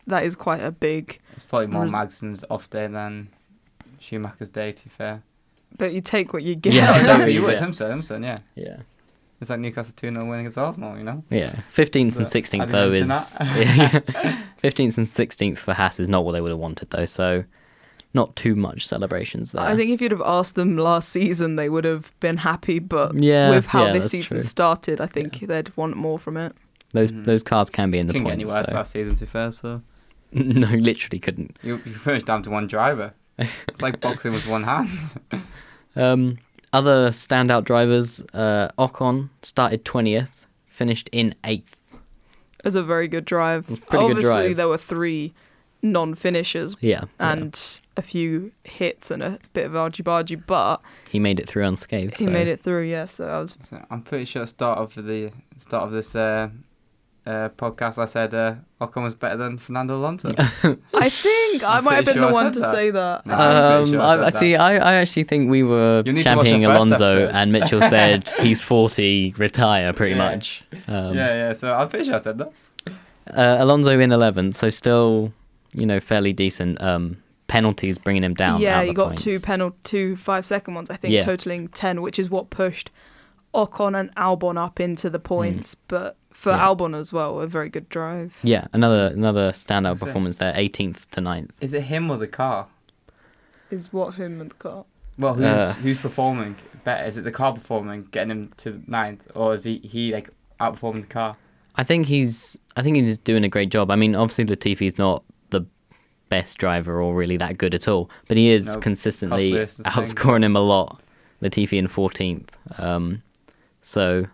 Speaker 3: that is quite a big.
Speaker 2: It's probably more
Speaker 3: Res-
Speaker 2: Magson's off day than Schumacher's day, to be fair.
Speaker 3: But you take what you get.
Speaker 1: Yeah,
Speaker 2: Yeah,
Speaker 1: totally,
Speaker 2: exactly. You would.
Speaker 1: yeah.
Speaker 2: Simpson, Simpson, yeah.
Speaker 1: Yeah.
Speaker 2: It's like Newcastle two nil winning against Arsenal, you know?
Speaker 1: Yeah. fifteenth and
Speaker 2: But
Speaker 1: sixteenth,
Speaker 2: I
Speaker 1: though,
Speaker 2: didn't
Speaker 1: is.
Speaker 2: mention that.
Speaker 1: fifteenth and sixteenth for Haas is not what they would have wanted, though, so not too much celebrations there.
Speaker 3: I think if you'd have asked them last season, they would have been happy. But
Speaker 1: Yeah,
Speaker 3: with how
Speaker 1: yeah,
Speaker 3: this
Speaker 1: that's
Speaker 3: season
Speaker 1: true.
Speaker 3: started, I think they'd want more from it.
Speaker 1: Those
Speaker 2: Mhm.
Speaker 1: those cars can be in the
Speaker 2: Couldn't get any
Speaker 1: points.
Speaker 2: worse
Speaker 1: So.
Speaker 2: last season, to be fair, so.
Speaker 1: No, literally couldn't.
Speaker 2: You, you finished down to one driver. It's like boxing with one hand.
Speaker 1: Um, other standout drivers, uh, Ocon started twentieth, finished in eighth.
Speaker 3: It was a very good drive.
Speaker 1: was a pretty good
Speaker 3: Obviously,
Speaker 1: drive.
Speaker 3: there were three non-finishers
Speaker 1: Yeah, yeah.
Speaker 3: and a few hits and a bit of argy-bargy, but
Speaker 1: He made it through unscathed.
Speaker 3: he
Speaker 1: so.
Speaker 3: made it through. Yeah, so I was.
Speaker 2: So I'm pretty sure at the start of the start of this uh, uh, podcast, I said uh, Ocon was better than Fernando Alonso.
Speaker 3: I think I
Speaker 2: I'm
Speaker 3: might have
Speaker 2: pretty
Speaker 3: been the
Speaker 2: sure I
Speaker 3: one
Speaker 2: said
Speaker 3: to
Speaker 2: that.
Speaker 3: say that.
Speaker 2: No. I'm pretty
Speaker 1: Um,
Speaker 2: sure I
Speaker 1: I,
Speaker 2: said
Speaker 1: I
Speaker 2: that.
Speaker 1: see. I, I actually think we were
Speaker 2: You need to watch the
Speaker 1: championing
Speaker 2: first
Speaker 1: Alonso,
Speaker 2: episodes.
Speaker 1: and Mitchell said he's forty, retire, pretty
Speaker 2: Yeah.
Speaker 1: much. Um,
Speaker 2: yeah, yeah. So I'm pretty sure I said that.
Speaker 1: uh, Alonso in eleventh, so still, you know, fairly decent. Um, penalties bringing him down.
Speaker 3: Yeah,
Speaker 1: out
Speaker 3: you
Speaker 1: the
Speaker 3: got
Speaker 1: points.
Speaker 3: two penal, two five-second ones. I think
Speaker 1: Yeah.
Speaker 3: totaling ten, which is what pushed Ocon and Albon up into the points. But for
Speaker 1: Mm. Yeah.
Speaker 3: Albon as well, a very good drive.
Speaker 1: Yeah, another another standout
Speaker 2: So-
Speaker 1: performance there, eighteenth to ninth.
Speaker 2: Is it him or the car?
Speaker 3: Is what him and the car.
Speaker 2: Well, who's
Speaker 1: Uh,
Speaker 2: who's performing better? Is it the car performing, getting him to ninth, or is he he like outperforming the car?
Speaker 1: I think he's I think he's doing a great job. I mean, obviously Latifi's not the best driver or really that good at all, but he is
Speaker 2: No,
Speaker 1: consistently
Speaker 2: Cost Lewis is the thing.
Speaker 1: outscoring him a lot. Latifi in fourteenth. Um, so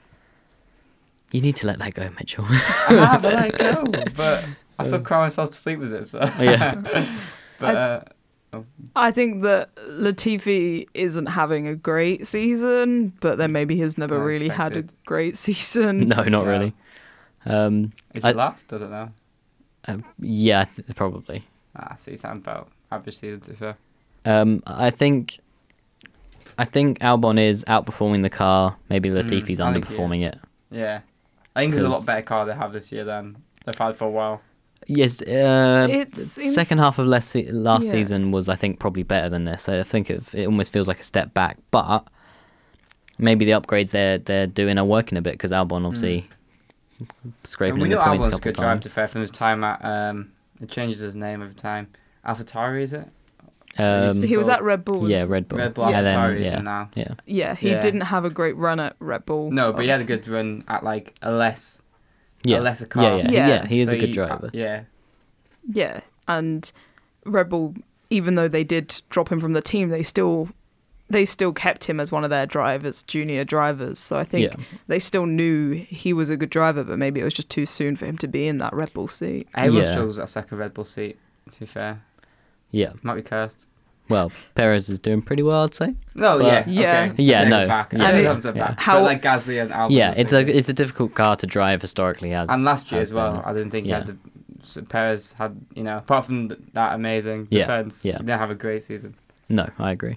Speaker 1: you need to let that go, Mitchell.
Speaker 2: I have, I let it go, but I still cry myself to sleep with it. So
Speaker 1: Yeah.
Speaker 2: but
Speaker 3: I-
Speaker 2: uh,
Speaker 3: I think that Latifi isn't having a great season, but then maybe he's never
Speaker 2: Not
Speaker 3: really had a
Speaker 2: expected.
Speaker 3: great season.
Speaker 1: no, not
Speaker 2: Yeah.
Speaker 1: really. Um,
Speaker 2: is
Speaker 1: I-
Speaker 2: it last? I don't know.
Speaker 1: uh, yeah, th- probably.
Speaker 2: Ah, see, something about average season to be fair.
Speaker 1: Um, I think I think Albon is outperforming the car. Maybe Latifi's
Speaker 2: I think he
Speaker 1: underperforming it.
Speaker 2: Yeah, I think it's a lot
Speaker 1: 'Cause-
Speaker 2: better car they have this year than they've had for a while.
Speaker 1: Yes, uh,
Speaker 3: It
Speaker 1: the
Speaker 3: seems-
Speaker 1: second half of last, se- last
Speaker 3: Yeah.
Speaker 1: season was, I think, probably better than this. I think it, it almost feels like a step back, but maybe the upgrades they're they're doing are working a bit because Albon obviously scraping
Speaker 2: And we
Speaker 1: in the
Speaker 2: know
Speaker 1: points a
Speaker 2: Albon's a
Speaker 1: couple
Speaker 2: good drive to
Speaker 1: times.
Speaker 2: fair from his time at um. It changes his name every time. AlphaTauri, is it?
Speaker 1: Um,
Speaker 3: He was
Speaker 2: Bull.
Speaker 3: at Red Bull.
Speaker 1: yeah, Red Bull.
Speaker 2: Red Bull
Speaker 1: yeah, then,
Speaker 2: AlphaTauri is
Speaker 1: yeah,
Speaker 2: in now.
Speaker 1: yeah,
Speaker 3: Yeah, he
Speaker 2: Yeah.
Speaker 3: didn't have a great run at Red Bull.
Speaker 2: No, but he had a
Speaker 3: obviously.
Speaker 2: good run at like a less,
Speaker 1: yeah,
Speaker 2: a lesser car.
Speaker 1: yeah, yeah,
Speaker 3: Yeah.
Speaker 1: yeah. He is
Speaker 2: So
Speaker 1: a good
Speaker 2: he-
Speaker 1: driver.
Speaker 2: Yeah,
Speaker 3: Yeah, and Red Bull, even though they did drop him from the team, they still they still kept him as one of their drivers, junior drivers. So I think
Speaker 1: Yeah.
Speaker 3: they still knew he was a good driver, but maybe it was just too soon for him to be in that Red Bull seat.
Speaker 2: everyone
Speaker 1: Yeah.
Speaker 2: struggles at a second Red Bull seat. To be fair,
Speaker 1: Yeah.
Speaker 2: might be cursed.
Speaker 1: Well, Perez is doing pretty well, I'd say.
Speaker 2: No,
Speaker 1: But-
Speaker 2: yeah,
Speaker 3: Yeah.
Speaker 2: okay.
Speaker 1: Yeah,
Speaker 2: Take it
Speaker 1: no,
Speaker 2: back.
Speaker 1: yeah,
Speaker 2: I
Speaker 3: And
Speaker 2: love
Speaker 3: it-
Speaker 2: it
Speaker 1: yeah.
Speaker 2: back.
Speaker 3: How-
Speaker 2: But like Gasly and Albon.
Speaker 1: Yeah,
Speaker 2: was
Speaker 1: it's a
Speaker 2: thinking.
Speaker 1: it's a difficult car to drive historically. Has
Speaker 2: And last year
Speaker 1: has
Speaker 2: as well,
Speaker 1: been.
Speaker 2: I didn't think
Speaker 1: Yeah.
Speaker 2: he had the. so Perez had, you know, apart from th- that amazing
Speaker 1: Yeah,
Speaker 2: defense,
Speaker 1: yeah.
Speaker 2: he didn't have a great season.
Speaker 1: No, I agree.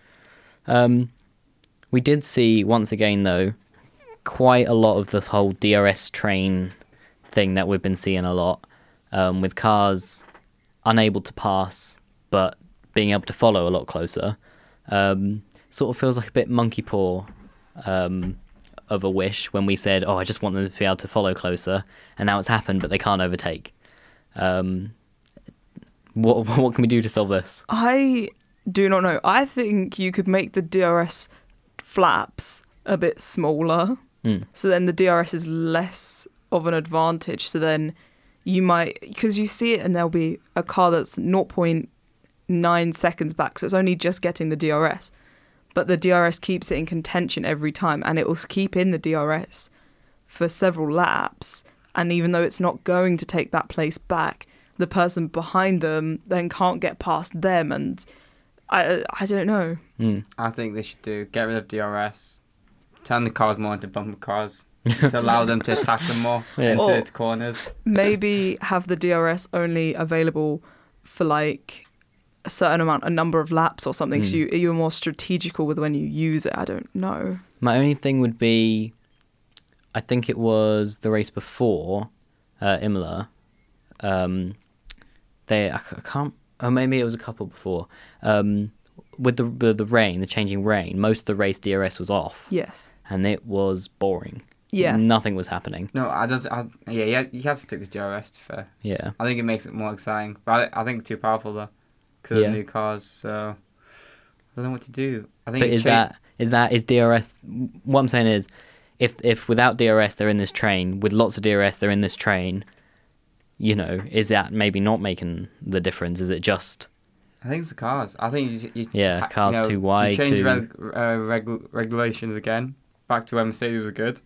Speaker 1: Um, we did see once again though, quite a lot of this whole D R S train thing that we've been seeing a lot, um, with cars unable to pass but being able to follow a lot closer. Um, sort of feels like a bit monkey paw um, of a wish when we said, "Oh, I just want them to be able to follow closer," and now it's happened, but they can't overtake. Um, what what can we do to solve this?
Speaker 3: I do not know. I think you could make the D R S flaps a bit smaller.
Speaker 1: Mm.
Speaker 3: So then the D R S is less of an advantage. So then you might, because you see it and there'll be a car that's zero point nine seconds back. So it's only just getting the D R S. But the D R S keeps it in contention every time and it will keep in the D R S for several laps. And even though it's not going to take that place back, the person behind them then can't get past them. And I, I don't know.
Speaker 1: Mm.
Speaker 2: I think they should do get rid of D R S, turn the cars more into bumper cars, to allow them to attack them more
Speaker 1: Yeah.
Speaker 2: into
Speaker 3: Or-
Speaker 2: its corners.
Speaker 3: Maybe have the D R S only available for like a certain amount, a number of laps or something. So
Speaker 1: Hmm.
Speaker 3: you, you're more strategical with when you use it. I don't know.
Speaker 1: My only thing would be, I think it was the race before uh, Imola. um, they I c- I can't. Or maybe it was a couple before. Um, with the, the the rain, the changing rain, most of the race D R S was off,
Speaker 3: Yes.
Speaker 1: and it was boring.
Speaker 3: Yeah.
Speaker 1: Nothing was happening.
Speaker 2: No, I just, I, yeah, yeah, you have to stick with D R S to be fair.
Speaker 1: Yeah.
Speaker 2: I think it makes it more exciting, but I, I think it's too powerful though, because
Speaker 1: Yeah.
Speaker 2: of the new cars. So I don't know what to do. I think
Speaker 1: But
Speaker 2: it's
Speaker 1: is
Speaker 2: cha-
Speaker 1: that is that is D R S? What I'm saying is, if if without D R S they're in this train, with lots of D R S they're in this train, you know, is that maybe not making the difference? Is it just
Speaker 2: I think it's the cars. I think you, you
Speaker 1: Yeah,
Speaker 2: ha-
Speaker 1: cars
Speaker 2: you know,
Speaker 1: too wide,
Speaker 2: You change
Speaker 1: too-
Speaker 2: reg, uh, regu- regulations again. Back to when Mercedes was good.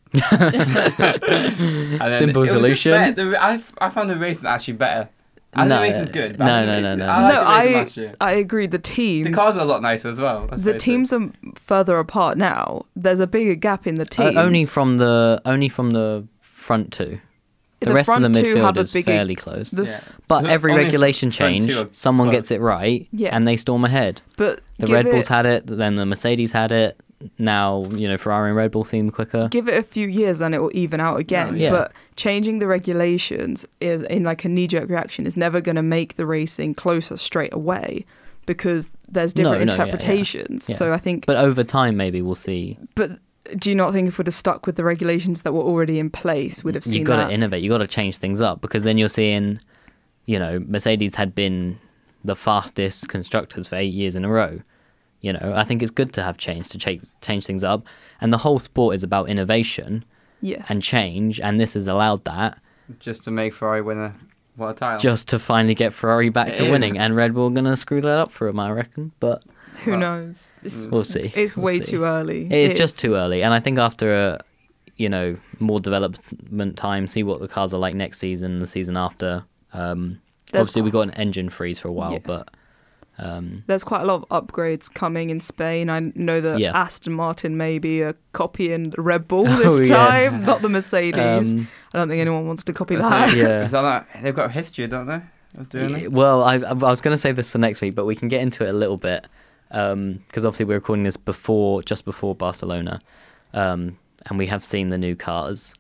Speaker 2: And then
Speaker 1: Simple
Speaker 2: it was just
Speaker 1: solution?
Speaker 2: better. The, I, I found the racing actually better. I
Speaker 1: No,
Speaker 2: think the racing's good. but
Speaker 1: no,
Speaker 2: I think
Speaker 1: no,
Speaker 2: the
Speaker 1: no,
Speaker 2: racing-
Speaker 1: no.
Speaker 2: I like
Speaker 3: no,
Speaker 2: the racing
Speaker 3: I
Speaker 2: last year.
Speaker 3: I agree. The teams,
Speaker 2: The cars are a lot nicer as well. let's
Speaker 3: the
Speaker 2: face it.
Speaker 3: teams are further apart now. There's a bigger gap in the
Speaker 1: Uh,
Speaker 3: teams.
Speaker 1: only from the only from the front two? The,
Speaker 3: The
Speaker 1: rest of the
Speaker 3: front two
Speaker 1: midfield
Speaker 3: had a
Speaker 1: is
Speaker 3: bigger-
Speaker 1: fairly close.
Speaker 3: the-
Speaker 2: Yeah.
Speaker 1: But
Speaker 2: So
Speaker 1: every
Speaker 2: only
Speaker 1: regulation
Speaker 2: front two
Speaker 1: change,
Speaker 2: are
Speaker 1: someone
Speaker 2: close.
Speaker 1: gets it right,
Speaker 3: Yes.
Speaker 1: and they storm ahead.
Speaker 3: But
Speaker 1: The
Speaker 3: give
Speaker 1: Red
Speaker 3: it,
Speaker 1: Bulls had it, then the Mercedes had it. Now, you know, Ferrari and Red Bull seem quicker.
Speaker 3: give it a few years and it will even out again.
Speaker 1: Yeah.
Speaker 3: But changing the regulations is in like a knee-jerk reaction is never going to make the racing closer straight away because there's
Speaker 1: No,
Speaker 3: different
Speaker 1: no, yeah, yeah.
Speaker 3: interpretations.
Speaker 1: Yeah.
Speaker 3: So I think,
Speaker 1: But over time, maybe we'll see.
Speaker 3: but do you not think if we'd have stuck with the regulations that were already in place, we'd have seen
Speaker 1: You've got
Speaker 3: that?
Speaker 1: to innovate. You've got to change things up because then you're seeing, you know, Mercedes had been the fastest constructors for eight years in a row. You know, I think it's good to have change to change change things up, and the whole sport is about innovation
Speaker 3: Yes.
Speaker 1: and change, and this has allowed that
Speaker 2: Just to make Ferrari win a what a title.
Speaker 1: just to finally get Ferrari back
Speaker 2: It
Speaker 1: to
Speaker 2: is.
Speaker 1: winning, and Red Bull gonna screw that up for him, I reckon. But
Speaker 3: Who
Speaker 2: Well,
Speaker 3: knows? It's,
Speaker 1: we'll see.
Speaker 3: it's
Speaker 1: We'll
Speaker 3: way
Speaker 1: see.
Speaker 3: too early.
Speaker 1: It's just too early, and I think after a, you know, more development time, see what the cars are like next season, the season after. Um,
Speaker 3: There's
Speaker 1: obviously, we
Speaker 3: qu-
Speaker 1: got an engine freeze for a while,
Speaker 3: Yeah.
Speaker 1: but um,
Speaker 3: There's quite a lot of upgrades coming in Spain. I know that
Speaker 1: Yeah.
Speaker 3: Aston Martin maybe are copying the Red Bull this
Speaker 1: Oh, yes.
Speaker 3: time, not the Mercedes.
Speaker 1: um,
Speaker 3: I don't think anyone wants to copy
Speaker 2: That's
Speaker 3: that.
Speaker 2: it.
Speaker 1: Yeah.
Speaker 2: Is that like, they've got a history, don't they? Of doing
Speaker 1: Yeah,
Speaker 2: it.
Speaker 1: well, I, I was going to save this for next week, but we can get into it a little bit because obviously we're recording this before, just before Barcelona, um, and we have seen the new cars.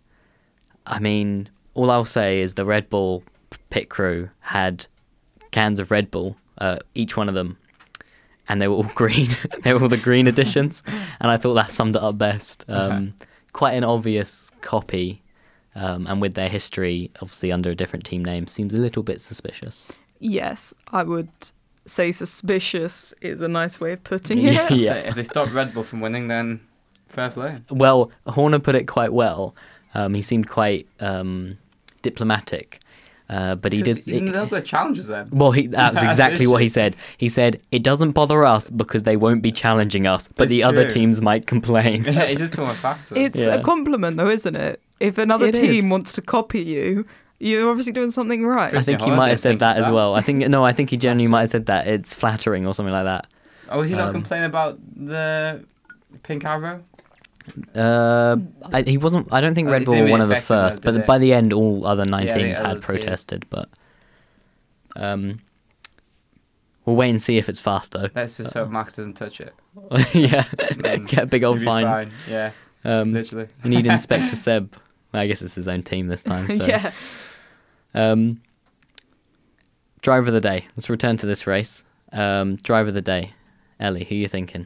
Speaker 1: I mean, all I'll say is the Red Bull pit crew had cans of Red Bull, uh, each one of them, and they were all green. They were all the green editions, and I thought that summed it up best. Um, quite an obvious copy. Um, and with their history, obviously under a different team name, seems a little bit suspicious.
Speaker 3: Yes, I would say suspicious is a nice way of putting
Speaker 1: Yeah.
Speaker 3: it.
Speaker 2: So if they stop Red Bull from winning, then fair play.
Speaker 1: Well, Horner put it quite well. Um, he seemed quite um, diplomatic, uh, but he did.
Speaker 2: Because they'll go challenges them.
Speaker 1: well, he, that was
Speaker 2: That's
Speaker 1: exactly
Speaker 2: the
Speaker 1: what he
Speaker 2: issue.
Speaker 1: said. He said it doesn't bother us because they won't be challenging us, but
Speaker 2: It's
Speaker 1: the other
Speaker 2: true.
Speaker 1: teams might complain.
Speaker 2: Yeah, it's just talking facts.
Speaker 3: It's
Speaker 1: Yeah.
Speaker 3: a compliment, though, isn't it? If another
Speaker 1: It
Speaker 3: team
Speaker 1: is.
Speaker 3: wants to copy you, you're obviously doing something right.
Speaker 1: I think he
Speaker 2: Christian
Speaker 1: might
Speaker 2: Horner
Speaker 1: have said
Speaker 2: thinks
Speaker 1: that as
Speaker 2: that.
Speaker 1: well. I think no, I think he genuinely might have said that. It's flattering or something like that.
Speaker 2: Oh, was he not
Speaker 1: Um,
Speaker 2: complaining about the pink arrow?
Speaker 1: Uh, I, he wasn't. I don't think
Speaker 2: Oh,
Speaker 1: Red
Speaker 2: it
Speaker 1: Bull
Speaker 2: didn't
Speaker 1: were
Speaker 2: really
Speaker 1: one of the
Speaker 2: affect him though,
Speaker 1: first,
Speaker 2: did
Speaker 1: but
Speaker 2: it?
Speaker 1: by the end, all other nine
Speaker 2: Yeah, the
Speaker 1: teams
Speaker 2: other
Speaker 1: had
Speaker 2: teams.
Speaker 1: protested. But um, we'll wait and see if it's faster.
Speaker 2: Let's just hope Max doesn't touch it.
Speaker 1: Yeah,
Speaker 2: Then
Speaker 1: get a big old
Speaker 2: he'll be
Speaker 1: fine.
Speaker 2: Yeah,
Speaker 1: Um,
Speaker 2: literally.
Speaker 1: you need Inspector Seb. Well, I guess it's his own team this time. So.
Speaker 3: Yeah.
Speaker 1: Um, driver of the day. Let's return to this race. Um, driver of the day. Ellie, who are you thinking?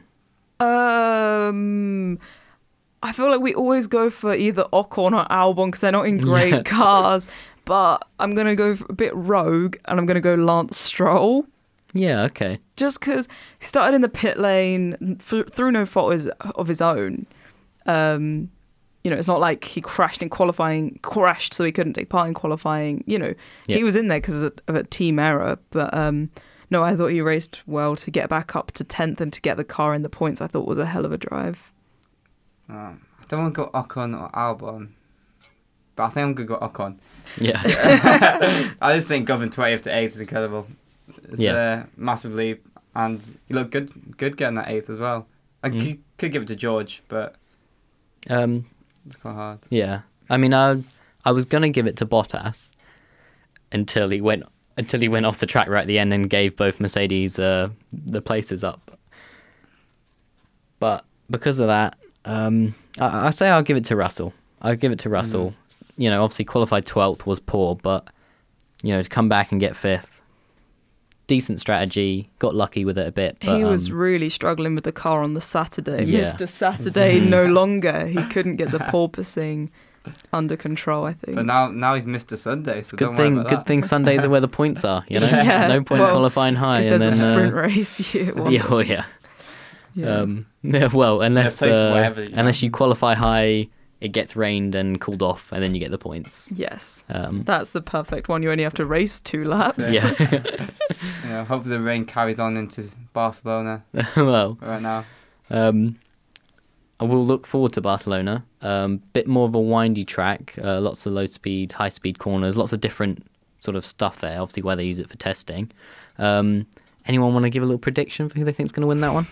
Speaker 3: Um, I feel like we always go for either Ocon or Albon because they're not in great
Speaker 1: Yeah.
Speaker 3: cars. But I'm gonna go for a bit rogue, and I'm gonna go Lance Stroll.
Speaker 1: Yeah, okay.
Speaker 3: Just because he started in the pit lane th- through no fault of his, of his own. Um, you know, it's not like he crashed in qualifying, crashed so he couldn't take part in qualifying. You know,
Speaker 1: Yeah.
Speaker 3: he was in there because of, of a team error. But um, no, I thought he raced well to get back up to tenth and to get the car in the points. I thought was a hell of a drive.
Speaker 2: Oh, I don't want to go Ocon or Albon, but I think I'm gonna go Ocon.
Speaker 1: Yeah.
Speaker 2: I just think going twentieth to eighth is incredible. It's
Speaker 1: Yeah.
Speaker 2: a massive leap, and he looked good, good getting that eighth as well. I
Speaker 1: Mm.
Speaker 2: could, could give it to George, but
Speaker 1: um,
Speaker 2: it's quite hard.
Speaker 1: yeah. I mean, I I was gonna give it to Bottas until he went until he went off the track right at the end and gave both Mercedes uh, the places up. But because of that, um, I, I say I'll give it to Russell. I'll give it to Russell. You know, obviously qualified twelfth was poor, but you know, to come back and get fifth. Decent strategy. Got lucky with it a bit. But,
Speaker 3: he was
Speaker 1: um,
Speaker 3: really struggling with the car on the Saturday.
Speaker 1: Yeah.
Speaker 3: Mister Saturday no longer. He couldn't get the porpoising under control, I think.
Speaker 2: But now, now he's Mister Sunday, so
Speaker 1: good
Speaker 2: don't
Speaker 1: thing.
Speaker 2: worry about
Speaker 1: Good
Speaker 2: that.
Speaker 1: thing Sundays are where the points are. You know,
Speaker 3: Yeah,
Speaker 1: no point
Speaker 3: well,
Speaker 1: qualifying high
Speaker 3: if
Speaker 1: and
Speaker 3: there's
Speaker 1: then
Speaker 3: a sprint
Speaker 1: uh,
Speaker 3: race, you want
Speaker 1: yeah, well, yeah.
Speaker 3: yeah.
Speaker 1: Um, yeah, well, unless
Speaker 2: place
Speaker 1: uh,
Speaker 2: wherever you
Speaker 1: unless
Speaker 2: want.
Speaker 1: you qualify high, it gets rained and cooled off, and then you get the points.
Speaker 3: Yes.
Speaker 1: Um,
Speaker 3: That's the perfect one. You only have to race two laps.
Speaker 1: yeah.
Speaker 2: You know, hope the rain carries on into Barcelona
Speaker 1: Well,
Speaker 2: right now.
Speaker 1: um, I will look forward to Barcelona. Um, bit more of a windy track. Uh, lots of low speed, high speed corners. Lots of different sort of stuff there. Obviously, where they use it for testing. Um, anyone want to give a little prediction for who they think's going to win that one?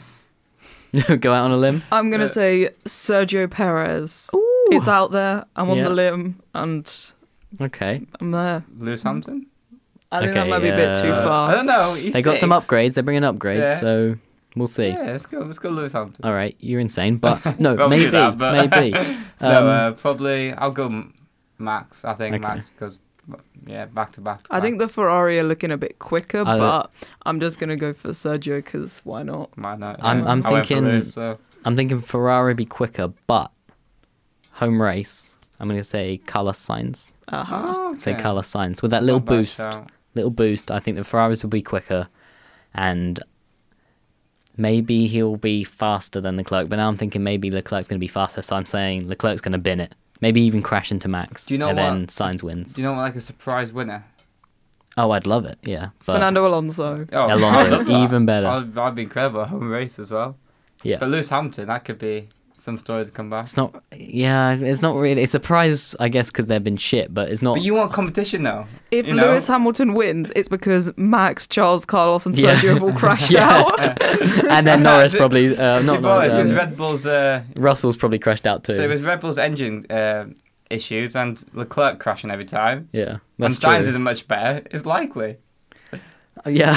Speaker 1: Go out on a limb.
Speaker 3: I'm going to
Speaker 2: Uh,
Speaker 3: say Sergio Perez.
Speaker 1: Ooh.
Speaker 3: It's out there. I'm on
Speaker 1: Yeah.
Speaker 3: the limb and
Speaker 1: Okay.
Speaker 3: I'm there.
Speaker 2: Lewis Hamilton?
Speaker 3: I think that
Speaker 1: Okay,
Speaker 3: might be a bit too
Speaker 1: uh,
Speaker 2: I
Speaker 3: far.
Speaker 2: don't know. He's
Speaker 1: They got some
Speaker 2: six.
Speaker 1: upgrades. They're bringing upgrades,
Speaker 2: Yeah.
Speaker 1: so we'll see.
Speaker 2: Yeah, let's go. Let's go Lewis Hamilton.
Speaker 1: All right, you're insane, but no,
Speaker 2: Well, we
Speaker 1: maybe,
Speaker 2: do that, but-
Speaker 1: maybe. Um,
Speaker 2: no, uh, probably I'll go M- Max. I think
Speaker 1: Okay.
Speaker 2: Max goes, yeah, back to back. To
Speaker 3: I think
Speaker 2: back.
Speaker 3: the Ferrari are looking a bit quicker,
Speaker 1: I-
Speaker 3: but I'm just going to go for Sergio because why not?
Speaker 2: Might not.
Speaker 1: I'm-
Speaker 2: yeah.
Speaker 1: I'm
Speaker 2: I went for
Speaker 1: thinking-
Speaker 2: Lewis, so.
Speaker 1: I'm thinking Ferrari be quicker, but home race. I'm going to say Carlos Sainz.
Speaker 3: Uh-huh.
Speaker 2: Oh,
Speaker 1: Say
Speaker 2: okay.
Speaker 1: Carlos Sainz with that little
Speaker 2: Not a bad
Speaker 1: boost.
Speaker 2: shout.
Speaker 1: Little boost. I think the Ferraris will be quicker, and maybe he'll be faster than Leclerc. But now I'm thinking maybe Leclerc's going to be faster, so I'm saying Leclerc's going to bin it. Maybe even crash into Max.
Speaker 2: Do you know
Speaker 1: and
Speaker 2: what?
Speaker 1: then Sainz wins.
Speaker 2: Do you know what, like a surprise winner?
Speaker 1: Oh, I'd love it. Yeah. But
Speaker 3: Fernando Alonso.
Speaker 2: Oh,
Speaker 1: Alonso,
Speaker 2: I'd love that.
Speaker 1: even better.
Speaker 2: I'd, that'd be incredible. A home race as well.
Speaker 1: Yeah.
Speaker 2: But Lewis Hamilton, that could be some story to come back.
Speaker 1: It's not. Yeah, it's not really. It's a surprise, I guess, because they've been shit. But it's not.
Speaker 2: But you want competition though.
Speaker 3: If
Speaker 2: you know?
Speaker 3: Lewis Hamilton wins, it's because Max, Charles, Carlos, and
Speaker 1: Yeah.
Speaker 3: Sergio have all crashed
Speaker 1: Yeah.
Speaker 3: out.
Speaker 1: and then Norris probably. Uh,
Speaker 2: See,
Speaker 1: not
Speaker 2: boys,
Speaker 1: Norris.
Speaker 2: it was
Speaker 1: Um,
Speaker 2: Red Bull's. Uh,
Speaker 1: Russell's probably crashed out too.
Speaker 2: so it was Red Bull's engine uh, issues and Leclerc crashing every time.
Speaker 1: yeah,
Speaker 2: And
Speaker 1: that's
Speaker 2: Sainz
Speaker 1: true.
Speaker 2: isn't much better. It's likely.
Speaker 1: Yeah,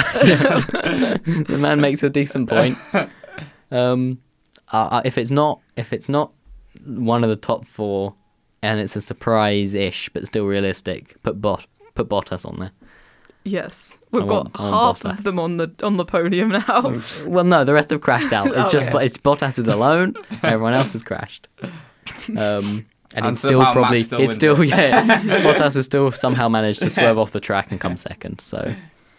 Speaker 1: the man makes a decent point. Um, uh, if it's not, if it's not one of the top four, and it's a surprise-ish but still realistic, put Bot, put Bottas on there.
Speaker 3: Yes, we've
Speaker 1: I
Speaker 3: got
Speaker 1: want- I want
Speaker 3: half
Speaker 1: Bottas.
Speaker 3: of them on the on the podium now.
Speaker 1: Well, no, the rest have crashed out. It's just
Speaker 3: Okay.
Speaker 1: it's Bottas is alone. Everyone else has crashed. Um, and,
Speaker 2: And
Speaker 1: it's still
Speaker 2: somehow
Speaker 1: probably
Speaker 2: Max still
Speaker 1: it's
Speaker 2: wins
Speaker 1: still
Speaker 2: it.
Speaker 1: yeah. Bottas has still somehow managed to swerve off the track and come second. So,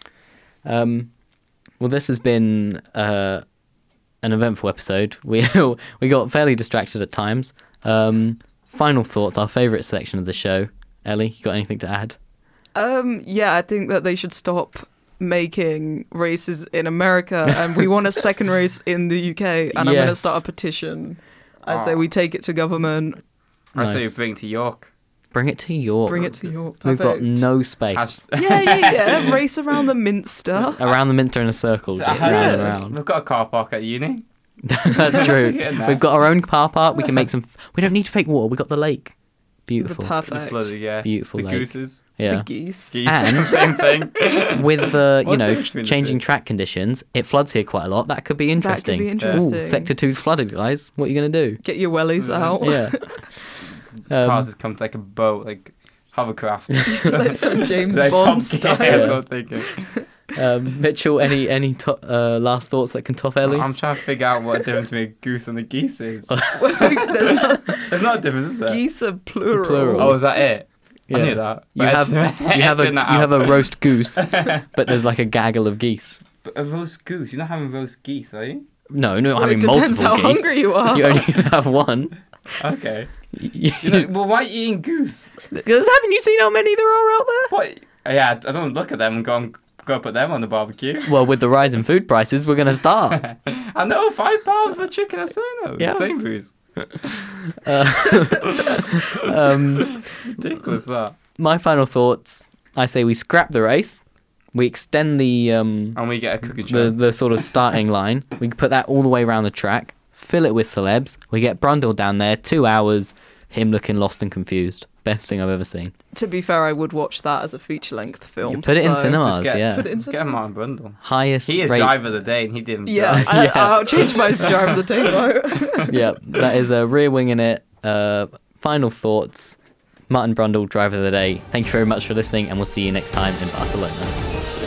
Speaker 1: um, well, this has been uh, an eventful episode. We we got fairly distracted at times. Um, final thoughts. Our favourite section of the show. Ellie, you got anything to add?
Speaker 3: Um, yeah, I think that they should stop making races in America, and we want a second race in the U K. And I'm going to
Speaker 1: Yes.
Speaker 3: start a petition. I say
Speaker 2: Aw.
Speaker 3: we take it to government,
Speaker 2: I say you
Speaker 1: Nice.
Speaker 2: bring it to York.
Speaker 1: Bring it to York.
Speaker 3: bring it to York.
Speaker 1: We've got
Speaker 3: Perfect.
Speaker 1: no space.
Speaker 2: Has-
Speaker 3: Yeah, yeah, yeah. Race around the Minster.
Speaker 1: Around the Minster in a circle,
Speaker 2: So
Speaker 1: just
Speaker 2: I
Speaker 1: round
Speaker 2: had-
Speaker 1: and round.
Speaker 2: We've got a car park at uni.
Speaker 1: That's true.
Speaker 2: Get in there.
Speaker 1: We've got our own car park. We can make some. We don't need fake water. We got the lake. Beautiful.
Speaker 3: The
Speaker 2: The
Speaker 3: perfect.
Speaker 2: flooded, yeah.
Speaker 1: Beautiful
Speaker 2: The
Speaker 1: lake.
Speaker 2: gooses.
Speaker 1: Yeah.
Speaker 3: The geese.
Speaker 2: Geese.
Speaker 1: And-
Speaker 2: Same thing.
Speaker 1: With the you
Speaker 2: What's the
Speaker 1: know
Speaker 2: difference between the
Speaker 1: changing
Speaker 2: two?
Speaker 1: track conditions, it floods here quite a lot. That could be interesting.
Speaker 3: be
Speaker 1: Ooh,
Speaker 3: interesting.
Speaker 1: Sector two's flooded, guys. What are you gonna do?
Speaker 3: Get your wellies
Speaker 2: Mhm.
Speaker 3: out.
Speaker 1: Yeah.
Speaker 2: Cars
Speaker 1: Um,
Speaker 2: just come to like a boat, like hovercraft.
Speaker 3: Like some James
Speaker 2: Like
Speaker 3: Bond
Speaker 2: Top
Speaker 3: style.
Speaker 2: Gear, that's what I'm thinking.
Speaker 1: um, Mitchell, any any to- uh, last thoughts that can top Ellie's?
Speaker 2: I'm trying to figure out what the difference between a goose and a geese is.
Speaker 3: There's not,
Speaker 2: There's not a difference, is there?
Speaker 3: geese are plural.
Speaker 1: Plural.
Speaker 2: Oh, is that it? I
Speaker 1: Yeah.
Speaker 2: knew that.
Speaker 1: You
Speaker 2: But
Speaker 1: have
Speaker 2: I
Speaker 1: you have a
Speaker 2: tuned that
Speaker 1: you have
Speaker 2: out.
Speaker 1: a roast goose, but there's like a gaggle of geese.
Speaker 2: But a roast goose. You're not having roast geese, are you?
Speaker 1: No, no,
Speaker 3: Well,
Speaker 1: I mean
Speaker 3: it depends
Speaker 1: multiple
Speaker 3: how
Speaker 1: geese.
Speaker 3: hungry you are.
Speaker 1: You only can have one.
Speaker 2: Okay.
Speaker 1: You,
Speaker 2: You know, well, why are you eating goose?
Speaker 1: Because haven't you seen how many there are out there?
Speaker 2: What? Yeah, I don't look at them and go and go put them on the barbecue.
Speaker 1: Well, with the rise in food prices, we're going to start.
Speaker 2: I know, five pounds for chicken. I say no.
Speaker 1: Yeah.
Speaker 2: Sainsbury's.
Speaker 1: Uh, um,
Speaker 2: Ridiculous that.
Speaker 1: my final thoughts. I say we scrap the race. We extend the um,
Speaker 2: And we get a cooking
Speaker 1: the
Speaker 2: show.
Speaker 1: the sort of starting line. We put that all the way around the track. Fill it with celebs. We get Brundle down there. Two hours. Him looking lost and confused. Best thing I've ever seen.
Speaker 3: To be fair, I would watch that as a feature-length film.
Speaker 1: You put it in
Speaker 3: so-
Speaker 1: cinemas.
Speaker 2: Just get,
Speaker 1: yeah.
Speaker 3: Put it in
Speaker 2: just get him on Brundle.
Speaker 1: Highest
Speaker 2: He is
Speaker 1: rate.
Speaker 2: driver of the day and he didn't
Speaker 3: Yeah,
Speaker 2: drive.
Speaker 3: I,
Speaker 1: Yeah.
Speaker 3: I'll change my driver of the day vote.
Speaker 1: Yeah, that is a rear wing in it. Uh, final thoughts. Martin Brundle, driver of the day. Thank you very much for listening, and we'll see you next time in Barcelona.